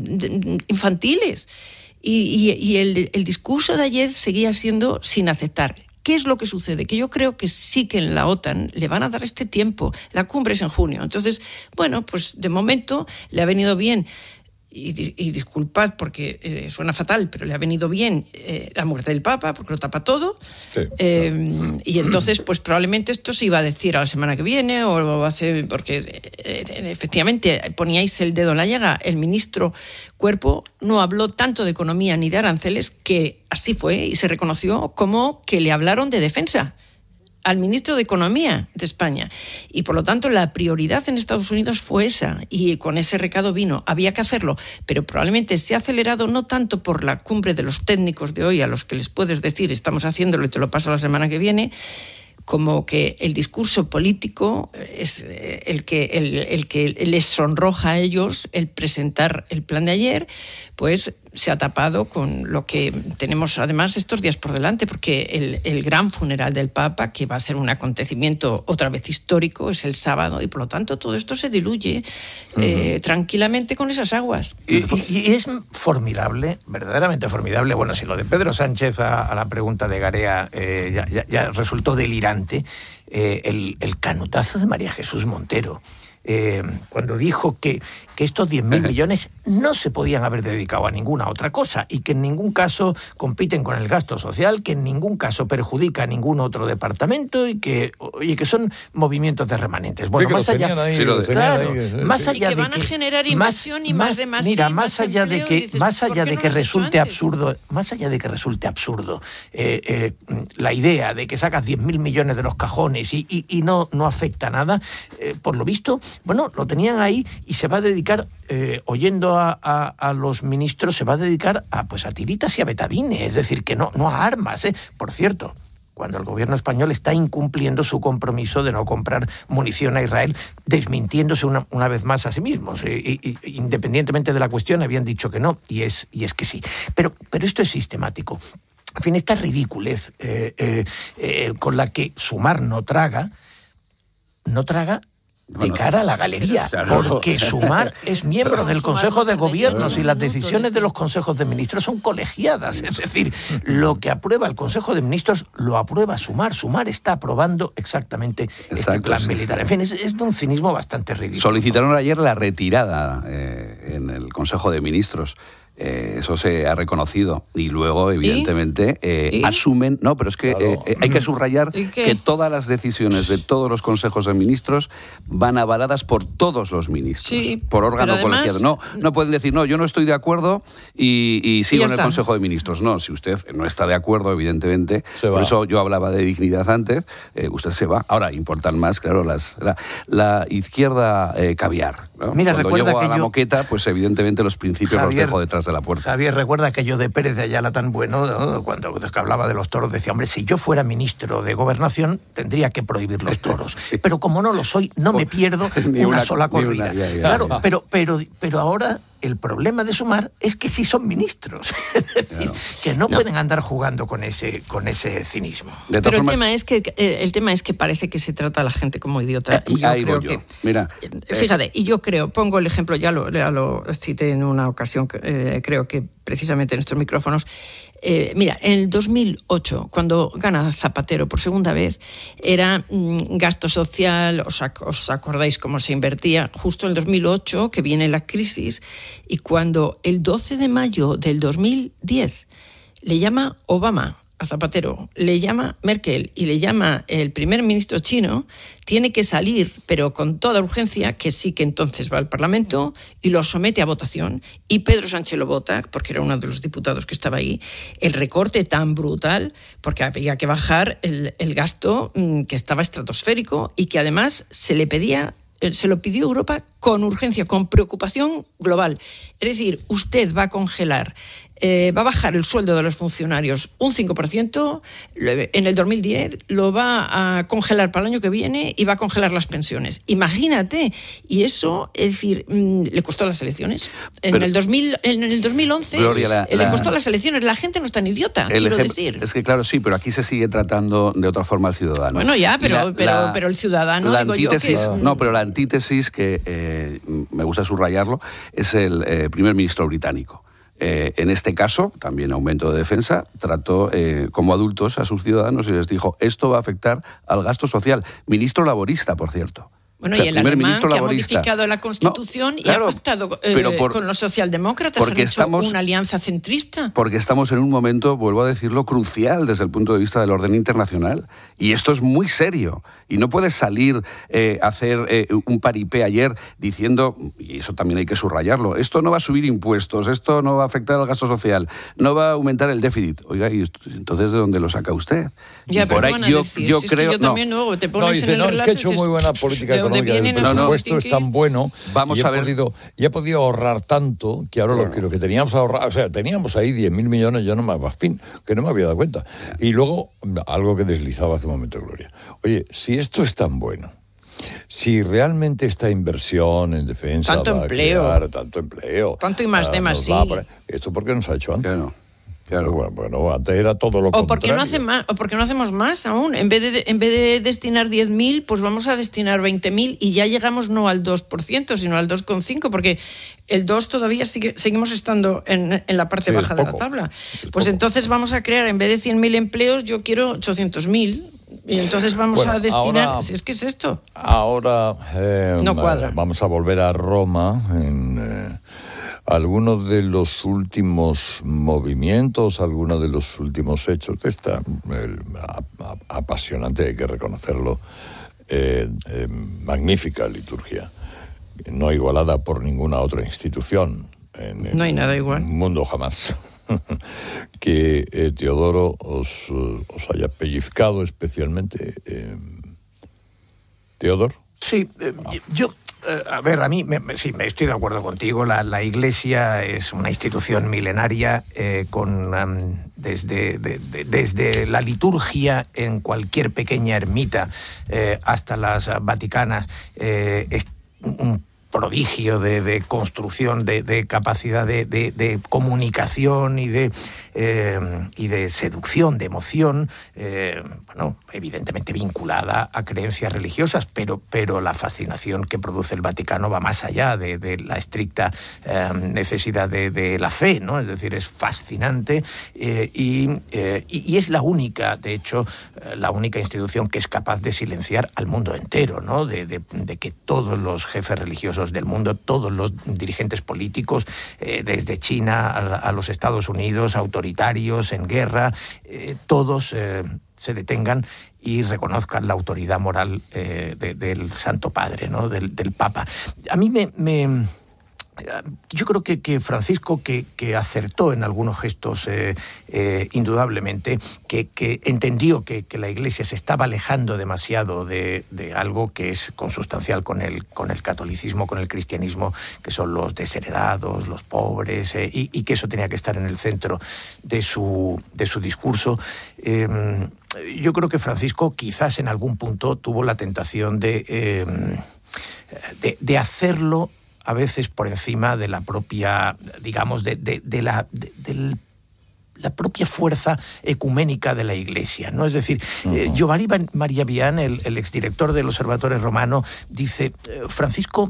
infantiles. Y, y, y el, el discurso de ayer seguía siendo sin aceptar. ¿Qué es lo que sucede? Que yo creo que sí que en la OTAN le van a dar este tiempo. La cumbre es en junio. Entonces, bueno, pues de momento le ha venido bien, y, y disculpad porque eh, suena fatal, pero le ha venido bien eh, la muerte del Papa, porque lo tapa todo. Sí. Eh, y entonces, pues probablemente esto se iba a decir a la semana que viene, o hace, porque eh, efectivamente poníais el dedo en la llaga. El ministro Cuerpo no habló tanto de economía ni de aranceles, que así fue, y se reconoció como que le hablaron de defensa al ministro de Economía de España. Y por lo tanto la prioridad en Estados Unidos fue esa, y con ese recado vino. Había que hacerlo, pero probablemente se ha acelerado no tanto por la cumbre de los técnicos de hoy, a los que les puedes decir estamos haciéndolo y te lo paso la semana que viene, como que el discurso político es el que, el, el que les sonroja a ellos el presentar el plan de ayer, pues se ha tapado con lo que tenemos además estos días por delante, porque el, el gran funeral del Papa, que va a ser un acontecimiento otra vez histórico, es el sábado, y por lo tanto todo esto se diluye uh-huh. eh, tranquilamente con esas aguas. Y, y, y es formidable, verdaderamente formidable. Bueno, si lo de Pedro Sánchez a, a la pregunta de Garea eh, ya, ya, ya resultó delirante, eh, el, el canutazo de María Jesús Montero, Eh, cuando dijo que, que estos diez mil millones no se podían haber dedicado a ninguna otra cosa y que en ningún caso compiten con el gasto social, que en ningún caso perjudica a ningún otro departamento y que, oye, que son movimientos de remanentes. Bueno, más allá, ahí, sí, claro, ahí, más sí. allá y que de van que, a generar inversión más, y más, más de más. Mira, sí, más, más allá empleo, de que, dices, más allá de no que lo resulte absurdo, más allá de que resulte absurdo eh, eh, la idea de que sacas diez mil millones de los cajones y, y, y no, no afecta nada, eh, por lo visto, bueno, lo tenían ahí y se va a dedicar, eh, oyendo a, a, a los ministros, se va a dedicar a, pues, a tiritas y a betadines, es decir, que no, no a armas, ¿eh? Por cierto, cuando el gobierno español está incumpliendo su compromiso de no comprar munición a Israel, desmintiéndose una, una vez más a sí mismos. Y, y, independientemente de la cuestión, habían dicho que no, y es, y es que sí. Pero, pero esto es sistemático. En fin, esta ridiculez eh, eh, eh, con la que Sumar no traga, no traga de cara a la galería, porque Sumar es miembro del Consejo de Gobiernos y las decisiones de los consejos de ministros son colegiadas. Es decir, lo que aprueba el Consejo de Ministros lo aprueba Sumar. Sumar está aprobando exactamente Exacto, este plan sí, militar. En fin, es, es de un cinismo bastante ridículo. Solicitaron ayer la retirada eh, en el Consejo de Ministros. Eh, eso se ha reconocido y luego evidentemente eh, ¿Y? asumen, no, pero es que claro. eh, hay que subrayar que todas las decisiones de todos los consejos de ministros van avaladas por todos los ministros, sí, por órgano además, colegiado. No, no pueden decir, no, yo no estoy de acuerdo y, y sigo y en el está. Consejo de Ministros. No, si usted no está de acuerdo, evidentemente, por eso yo hablaba de dignidad antes, eh, usted se va. Ahora importan más, claro, las, la, la izquierda eh, caviar, ¿no? Mira, Cuando recuerda llego a que la yo... moqueta, pues evidentemente los principios Javier, los dejo detrás de la puerta. Javier, recuerda que yo de Pérez de Ayala tan bueno, ¿no? Cuando que hablaba de los toros, decía, hombre, si yo fuera ministro de Gobernación, tendría que prohibir los toros. Pero como no lo soy, no me pierdo una, una sola corrida. Una, ya, ya. Claro, pero, pero, pero ahora el problema de Sumar es que sí son ministros. Es decir, claro. que no, no pueden andar jugando con ese, con ese cinismo. Pero el, formas... tema es que, eh, el tema es que parece que se trata a la gente como idiota. Y yo Ahí creo yo. que... Mira, fíjate, eh... y yo creo, pongo el ejemplo, ya lo, ya lo cité en una ocasión, eh, creo que precisamente en estos micrófonos. Eh, mira, en el dos mil ocho, cuando gana Zapatero por segunda vez, era mmm, gasto social, os, ac- os acordáis cómo se invertía, justo en el dos mil ocho, que viene la crisis, y cuando el doce de mayo del dos mil diez le llama Obama a Zapatero, le llama Merkel y le llama el primer ministro chino, tiene que salir, pero con toda urgencia, que sí que entonces va al Parlamento y lo somete a votación, y Pedro Sánchez lo vota, porque era uno de los diputados que estaba ahí, el recorte tan brutal, porque había que bajar el, el gasto mmm, que estaba estratosférico y que además se le pedía, se lo pidió Europa con urgencia, con preocupación global. Es decir, usted va a congelar Eh, va a bajar el sueldo de los funcionarios un cinco por ciento, en el dos mil diez lo va a congelar para el año que viene y va a congelar las pensiones. Imagínate, y eso, es decir, le costó las elecciones. En, Pero, el, dos mil, en el dos mil once Gloria, la, le costó la, las elecciones. La gente no es tan idiota, quiero ejemplo, decir. Es que claro, sí, pero aquí se sigue tratando de otra forma al ciudadano. Bueno, ya, pero, la, pero, la, pero el ciudadano, la digo antítesis, yo que es... No, pero la antítesis, que eh, me gusta subrayarlo, es el eh, primer ministro británico. Eh, en este caso, también aumento de defensa, trató eh, como adultos a sus ciudadanos y les dijo, esto va a afectar al gasto social. Ministro laborista, por cierto. Bueno, o sea, y el alemán que laborista. ha modificado la Constitución no, claro, y ha pactado eh, por, con los socialdemócratas, han hecho estamos, una alianza centrista. Porque estamos en un momento, vuelvo a decirlo, crucial desde el punto de vista del orden internacional. Y esto es muy serio. Y no puedes salir eh, a hacer eh, un paripé ayer diciendo, y eso también hay que subrayarlo, esto no va a subir impuestos, esto no va a afectar al gasto social, no va a aumentar el déficit. Oiga, ¿y entonces de dónde lo saca usted? Ya, y pero por ahí, van a yo, decir, yo si creo... Es que yo también no, luego te pones no, dice, en el no, relato, es que he hecho muy buena política económica. El presupuesto es tan bueno. Vamos y a ver. Podido, y he podido ahorrar tanto que ahora bueno. lo, que, lo que teníamos ahorrado, o sea, teníamos ahí diez mil millones, yo no me, fin, que no me había dado cuenta. Y luego, algo que deslizaba hace un momento, Gloria. Oye, si esto es tan bueno, si realmente esta inversión en defensa tanto va empleo, a crear tanto empleo, tanto y más de más, sí. ¿Esto por qué no se ha hecho antes? Claro. Claro, bueno, bueno, antes era todo lo o contrario. Porque no hace más, o porque no hacemos más aún. En vez de, en vez de destinar diez mil, pues vamos a destinar veinte mil y ya llegamos no al dos por ciento, sino al dos coma cinco por ciento, porque el dos todavía sigue, seguimos estando en, en la parte sí, baja de la tabla. Pues poco. Entonces vamos a crear, en vez de cien mil empleos, yo quiero ochocientos mil. Y entonces vamos Bueno, a destinar... ahora- si es que es esto. Ahora eh, No cuadra. vamos a volver a Roma en eh, algunos de los últimos movimientos, algunos de los últimos hechos de esta el, a- a- apasionante, hay que reconocerlo, eh, eh, magnífica liturgia, no igualada por ninguna otra institución en el No hay nada igual. mundo jamás. Que eh, Teodoro os, eh, os haya pellizcado especialmente. Eh, ¿Teodor? Sí, eh, yo, eh, a ver, a mí, me, me- sí, me estoy de acuerdo contigo. La, la Iglesia es una institución milenaria eh, con um, desde, de- de- desde la liturgia en cualquier pequeña ermita eh, hasta las uh, vaticanas. Eh, es un prodigio de, de construcción, de, de capacidad de, de- de comunicación y de, eh, y de seducción, de emoción, eh, bueno, evidentemente vinculada a creencias religiosas, pero, pero la fascinación que produce el Vaticano va más allá de, de la estricta eh, necesidad de, de la fe, ¿no? Es decir, es fascinante eh, y, eh, y, y es la única, de hecho, eh, la única institución que es capaz de silenciar al mundo entero, ¿no? De, de- de que todos los jefes religiosos del mundo, todos los dirigentes políticos, eh, desde China a, a los Estados Unidos, autoritarios en guerra, eh, todos eh, se detengan y reconozcan la autoridad moral eh, de- del Santo Padre, ¿no? Del, del Papa. A mí me... me Yo creo que, que Francisco, que, que acertó en algunos gestos eh, eh, indudablemente, que, que entendió que, que la Iglesia se estaba alejando demasiado de, de algo que es consustancial con el, con el catolicismo, con el cristianismo, que son los desheredados, los pobres, eh, y, y que eso tenía que estar en el centro de su, de su discurso. Eh, yo creo que Francisco quizás en algún punto tuvo la tentación de, eh, de, de hacerlo a veces por encima de la propia, digamos, de, de, de la... De, del la propia fuerza ecuménica de la Iglesia, ¿no? Es decir, uh-huh. eh, Giovanni Maria Vian, el, el exdirector del Observatorio Romano, dice, eh, Francisco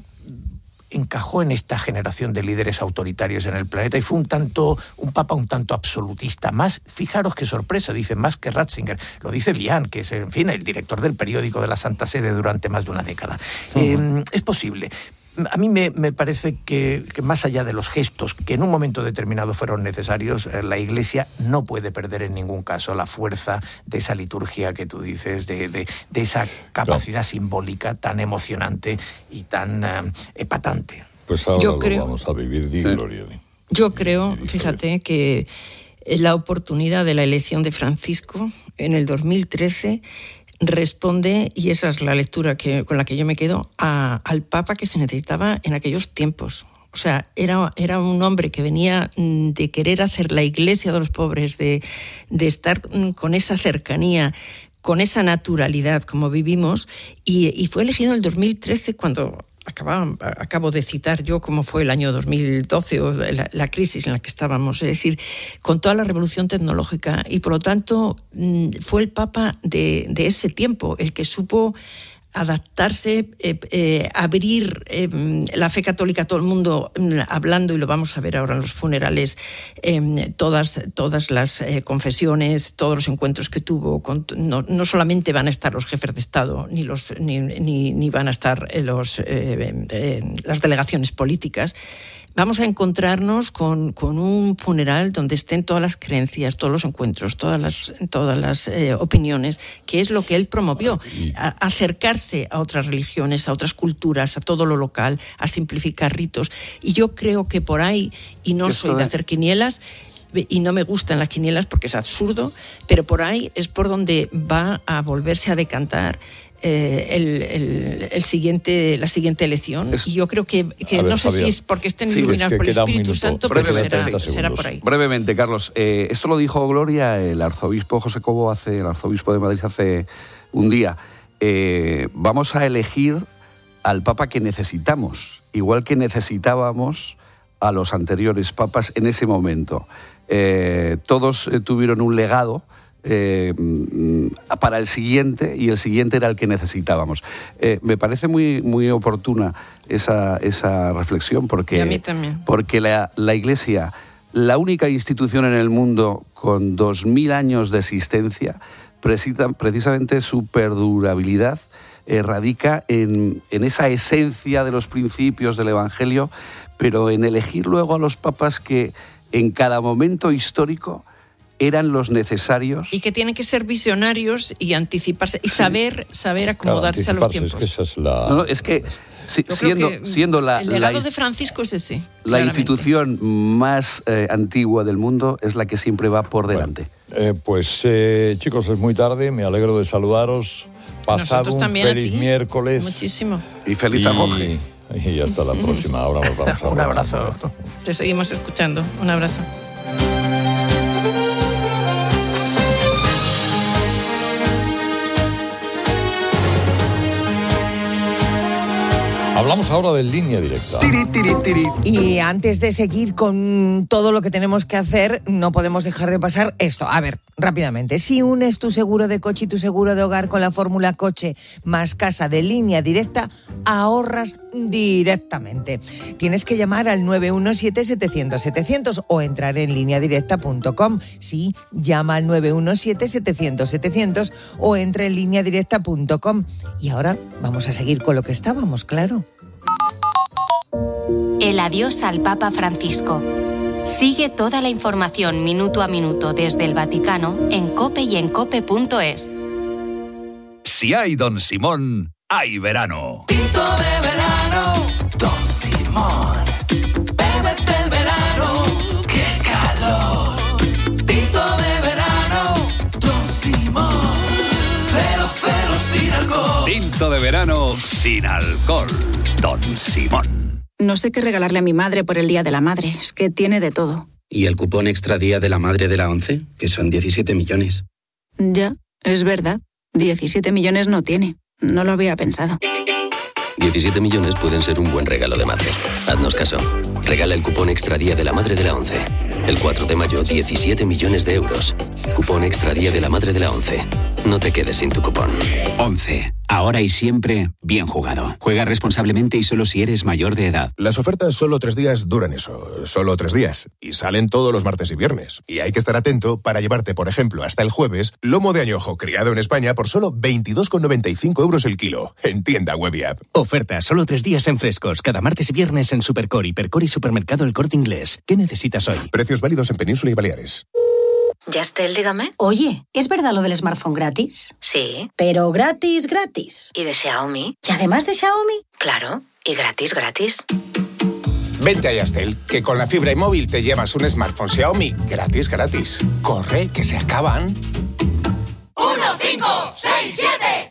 encajó en esta generación de líderes autoritarios en el planeta y fue un tanto, un papa un tanto absolutista, más, fijaros qué sorpresa, dice, más que Ratzinger, lo dice Vian, que es, en fin, el director del periódico de la Santa Sede durante más de una década. Uh-huh. Eh, es posible. A mí me, me parece que, que más allá de los gestos que en un momento determinado fueron necesarios, eh, la Iglesia no puede perder en ningún caso la fuerza de esa liturgia que tú dices, de, de, de esa capacidad no. simbólica tan emocionante y tan uh, epatante. Pues ahora Yo lo creo, vamos a vivir, di gloria. Di. Yo creo, fíjate, que la oportunidad de la elección de Francisco en el dos mil trece responde, y esa es la lectura que, con la que yo me quedo, a, al Papa que se necesitaba en aquellos tiempos. O sea, era, era un hombre que venía de querer hacer la Iglesia de los pobres, de, de estar con esa cercanía, con esa naturalidad como vivimos, y, y fue elegido en el dos mil trece cuando... Acabo, acabo de citar yo cómo fue el año dos mil doce o la, la crisis en la que estábamos, es decir, con toda la revolución tecnológica, y por lo tanto fue el Papa de, de ese tiempo el que supo adaptarse, eh, eh, abrir eh, la fe católica a todo el mundo, hablando, y lo vamos a ver ahora en los funerales, eh, todas, todas las eh, confesiones, todos los encuentros que tuvo. Con, no, no solamente van a estar los jefes de Estado, ni, los, ni, ni, ni van a estar los, eh, eh, las delegaciones políticas. Vamos a encontrarnos con, con un funeral donde estén todas las creencias, todos los encuentros, todas las, todas las eh, opiniones, que es lo que él promovió, a, acercarse a otras religiones, a otras culturas, a todo lo local, a simplificar ritos. Y yo creo que por ahí, y no soy de hacer quinielas, y no me gustan las quinielas porque es absurdo, pero por ahí es por donde va a volverse a decantar Eh, el, el, el siguiente, la siguiente elección. Es, y yo creo que, que no ver, sé Javier, si es porque estén sí, iluminados es que por el Espíritu Santo, pero será, será por ahí. Brevemente, Carlos, eh, esto lo dijo Gloria, el arzobispo José Cobo, hace, el arzobispo de Madrid, hace un día. Eh, vamos a elegir al papa que necesitamos, igual que necesitábamos a los anteriores papas en ese momento. Eh, todos eh, tuvieron un legado Eh, para el siguiente, y el siguiente era el que necesitábamos. Eh, me parece muy, muy oportuna esa, esa reflexión, porque, y a mí también. porque la, la Iglesia, la única institución en el mundo con dos mil años de existencia, precisa, precisamente su perdurabilidad eh, radica en, en esa esencia de los principios del Evangelio, pero en elegir luego a los papas que en cada momento histórico eran los necesarios. Y que tienen que ser visionarios y anticiparse, y saber, saber acomodarse claro, a los tiempos. Es que esa es la... No, no, es que si, siendo, que siendo la... El legado la, de Francisco es ese. La claramente. institución más eh, antigua del mundo es la que siempre va por delante. Bueno, eh, pues eh, chicos, es muy tarde, me alegro de saludaros. Pasado un feliz miércoles. Muchísimo. Y feliz y, Amoje. Y hasta la próxima. Ahora nos vamos a Un abrazo. Te seguimos escuchando. Un abrazo. Hablamos ahora de Línea Directa. Y antes de seguir con todo lo que tenemos que hacer, no podemos dejar de pasar esto. A ver, rápidamente. Si unes tu seguro de coche y tu seguro de hogar con la fórmula coche más casa de Línea Directa, ahorras directamente. Tienes que llamar al nueve uno siete, setecientos, setecientos o entrar en línea directa punto com. Sí, llama al nueve uno siete, setecientos, setecientos o entra en línea directa punto com. Y ahora vamos a seguir con lo que estábamos, claro. El adiós al Papa Francisco. Sigue toda la información minuto a minuto desde el Vaticano en COPE y en cope punto es. Si hay Don Simón, hay verano. Tinto de verano, Don Simón. Bébete el verano, qué calor. Tinto de verano, Don Simón. Cero, cero sin alcohol. Tinto de verano sin alcohol. Don Simón. No sé qué regalarle a mi madre por el Día de la Madre. Es que tiene de todo. ¿Y el cupón extra Día de la Madre de la ONCE? Que son diecisiete millones. Ya, es verdad. diecisiete millones no tiene. No lo había pensado. diecisiete millones pueden ser un buen regalo de madre. Haznos caso. Regala el cupón extra Día de la Madre de la ONCE. El cuatro de mayo, diecisiete millones de euros. Cupón extra Día de la Madre de la ONCE. No te quedes sin tu cupón. ONCE. Ahora y siempre, bien jugado. Juega responsablemente y solo si eres mayor de edad. Las ofertas solo tres días duran eso, solo tres días. Y salen todos los martes y viernes. Y hay que estar atento para llevarte, por ejemplo, hasta el jueves, lomo de añojo criado en España por solo veintidós con noventa y cinco euros el kilo. En tienda web y app. Oferta solo tres días en frescos, cada martes y viernes en Supercor, Hipercor y Supermercado El Corte Inglés. ¿Qué necesitas hoy? Precios válidos en Península y Baleares. Yastel, dígame. Oye, ¿es verdad lo del smartphone gratis? Sí. Pero gratis, gratis. ¿Y de Xiaomi? ¿Y además de Xiaomi? Claro, y gratis, gratis. Vente a Yastel, que con la fibra y móvil te llevas un smartphone Xiaomi gratis, gratis. Corre, que se acaban. uno, cinco, seis, siete.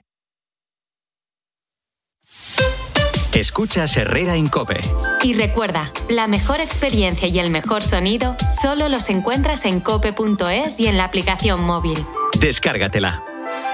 Escuchas Herrera en COPE. Y recuerda, la mejor experiencia y el mejor sonido solo los encuentras en cope punto es y en la aplicación móvil. Descárgatela.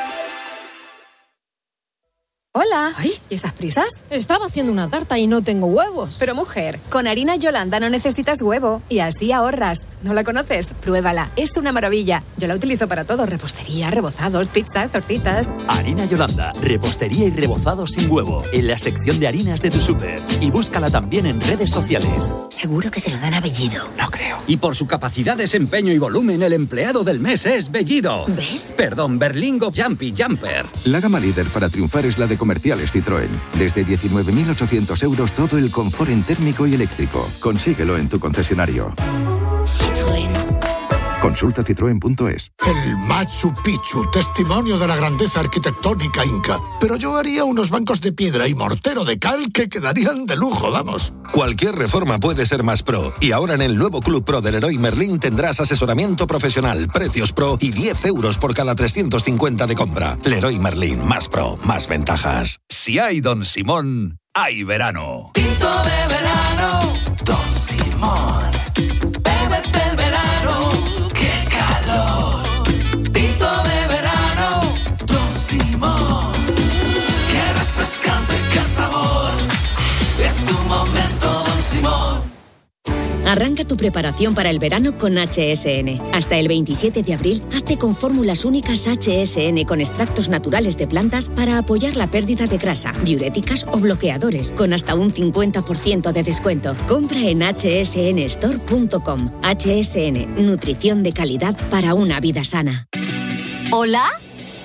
Hola. Ay, ¿y estas prisas? Estaba haciendo una tarta y no tengo huevos. Pero mujer, con harina Yolanda no necesitas huevo y así ahorras. ¿No la conoces? Pruébala, es una maravilla. Yo la utilizo para todo, repostería, rebozados, pizzas, tortitas. Harina Yolanda, repostería y rebozados sin huevo, en la sección de harinas de tu súper. Y búscala también en redes sociales. Seguro que se lo dan a Bellido. No creo. Y por su capacidad, desempeño y volumen, el empleado del mes es Bellido. ¿Ves? Perdón, Berlingo Jumpy Jumper. La gama líder para triunfar es la de comerciales Citroën. Desde diecinueve mil ochocientos euros todo el confort en térmico y eléctrico. Consíguelo en tu concesionario. Citroën. Consulta citroen punto es. El Machu Picchu, testimonio de la grandeza arquitectónica inca. Pero yo haría unos bancos de piedra y mortero de cal que quedarían de lujo, vamos. Cualquier reforma puede ser más pro. Y ahora en el nuevo Club Pro del Leroy Merlin tendrás asesoramiento profesional, precios pro y diez euros por cada trescientos cincuenta de compra. Leroy Merlin, más pro, más ventajas. Si hay Don Simón, hay verano. Tinto de verano, Don Simón. Bébete el verano, qué calor. Tinto de verano, Don Simón. Qué refrescante, qué sabor. Es tu momento, Don Simón. Arranca tu preparación para el verano con H S N. Hasta el veintisiete de abril, hazte con fórmulas únicas H S N con extractos naturales de plantas para apoyar la pérdida de grasa, diuréticas o bloqueadores, con hasta un cincuenta por ciento de descuento. Compra en hache ese ene store punto com. H S N, nutrición de calidad para una vida sana. ¿Hola?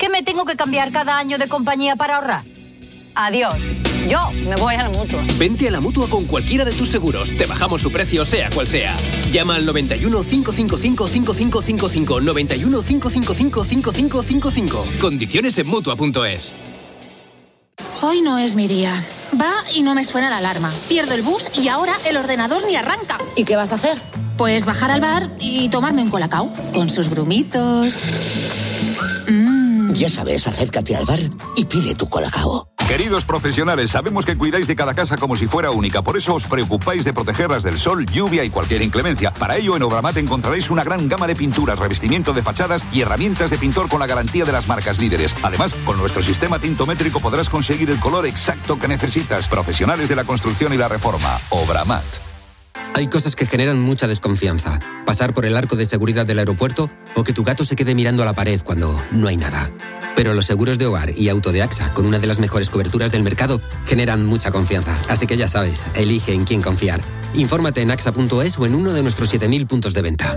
¿Que me tengo que cambiar cada año de compañía para ahorrar? Adiós. Yo me voy a la Mutua. Vente a la Mutua con cualquiera de tus seguros. Te bajamos su precio, sea cual sea. Llama al noventa y uno, cinco cinco cinco, cinco cinco cinco cinco. noventa y uno, cinco cinco cinco, cinco cinco cinco cinco. Condiciones en Mutua punto es. Hoy no es mi día. Va y no me suena la alarma. Pierdo el bus y ahora el ordenador ni arranca. ¿Y qué vas a hacer? Pues bajar al bar y tomarme un colacao. Con sus grumitos. Mm. Ya sabes, acércate al bar y pide tu colacao. Queridos profesionales, sabemos que cuidáis de cada casa como si fuera única, por eso os preocupáis de protegerlas del sol, lluvia y cualquier inclemencia. Para ello, en Obramat encontraréis una gran gama de pinturas, revestimiento de fachadas y herramientas de pintor con la garantía de las marcas líderes. Además, con nuestro sistema tintométrico podrás conseguir el color exacto que necesitas. Profesionales de la construcción y la reforma. Obramat. Hay cosas que generan mucha desconfianza. Pasar por el arco de seguridad del aeropuerto o que tu gato se quede mirando a la pared cuando no hay nada. Pero los seguros de hogar y auto de AXA, con una de las mejores coberturas del mercado, generan mucha confianza. Así que ya sabes, elige en quién confiar. Infórmate en axa punto es o en uno de nuestros siete mil puntos de venta.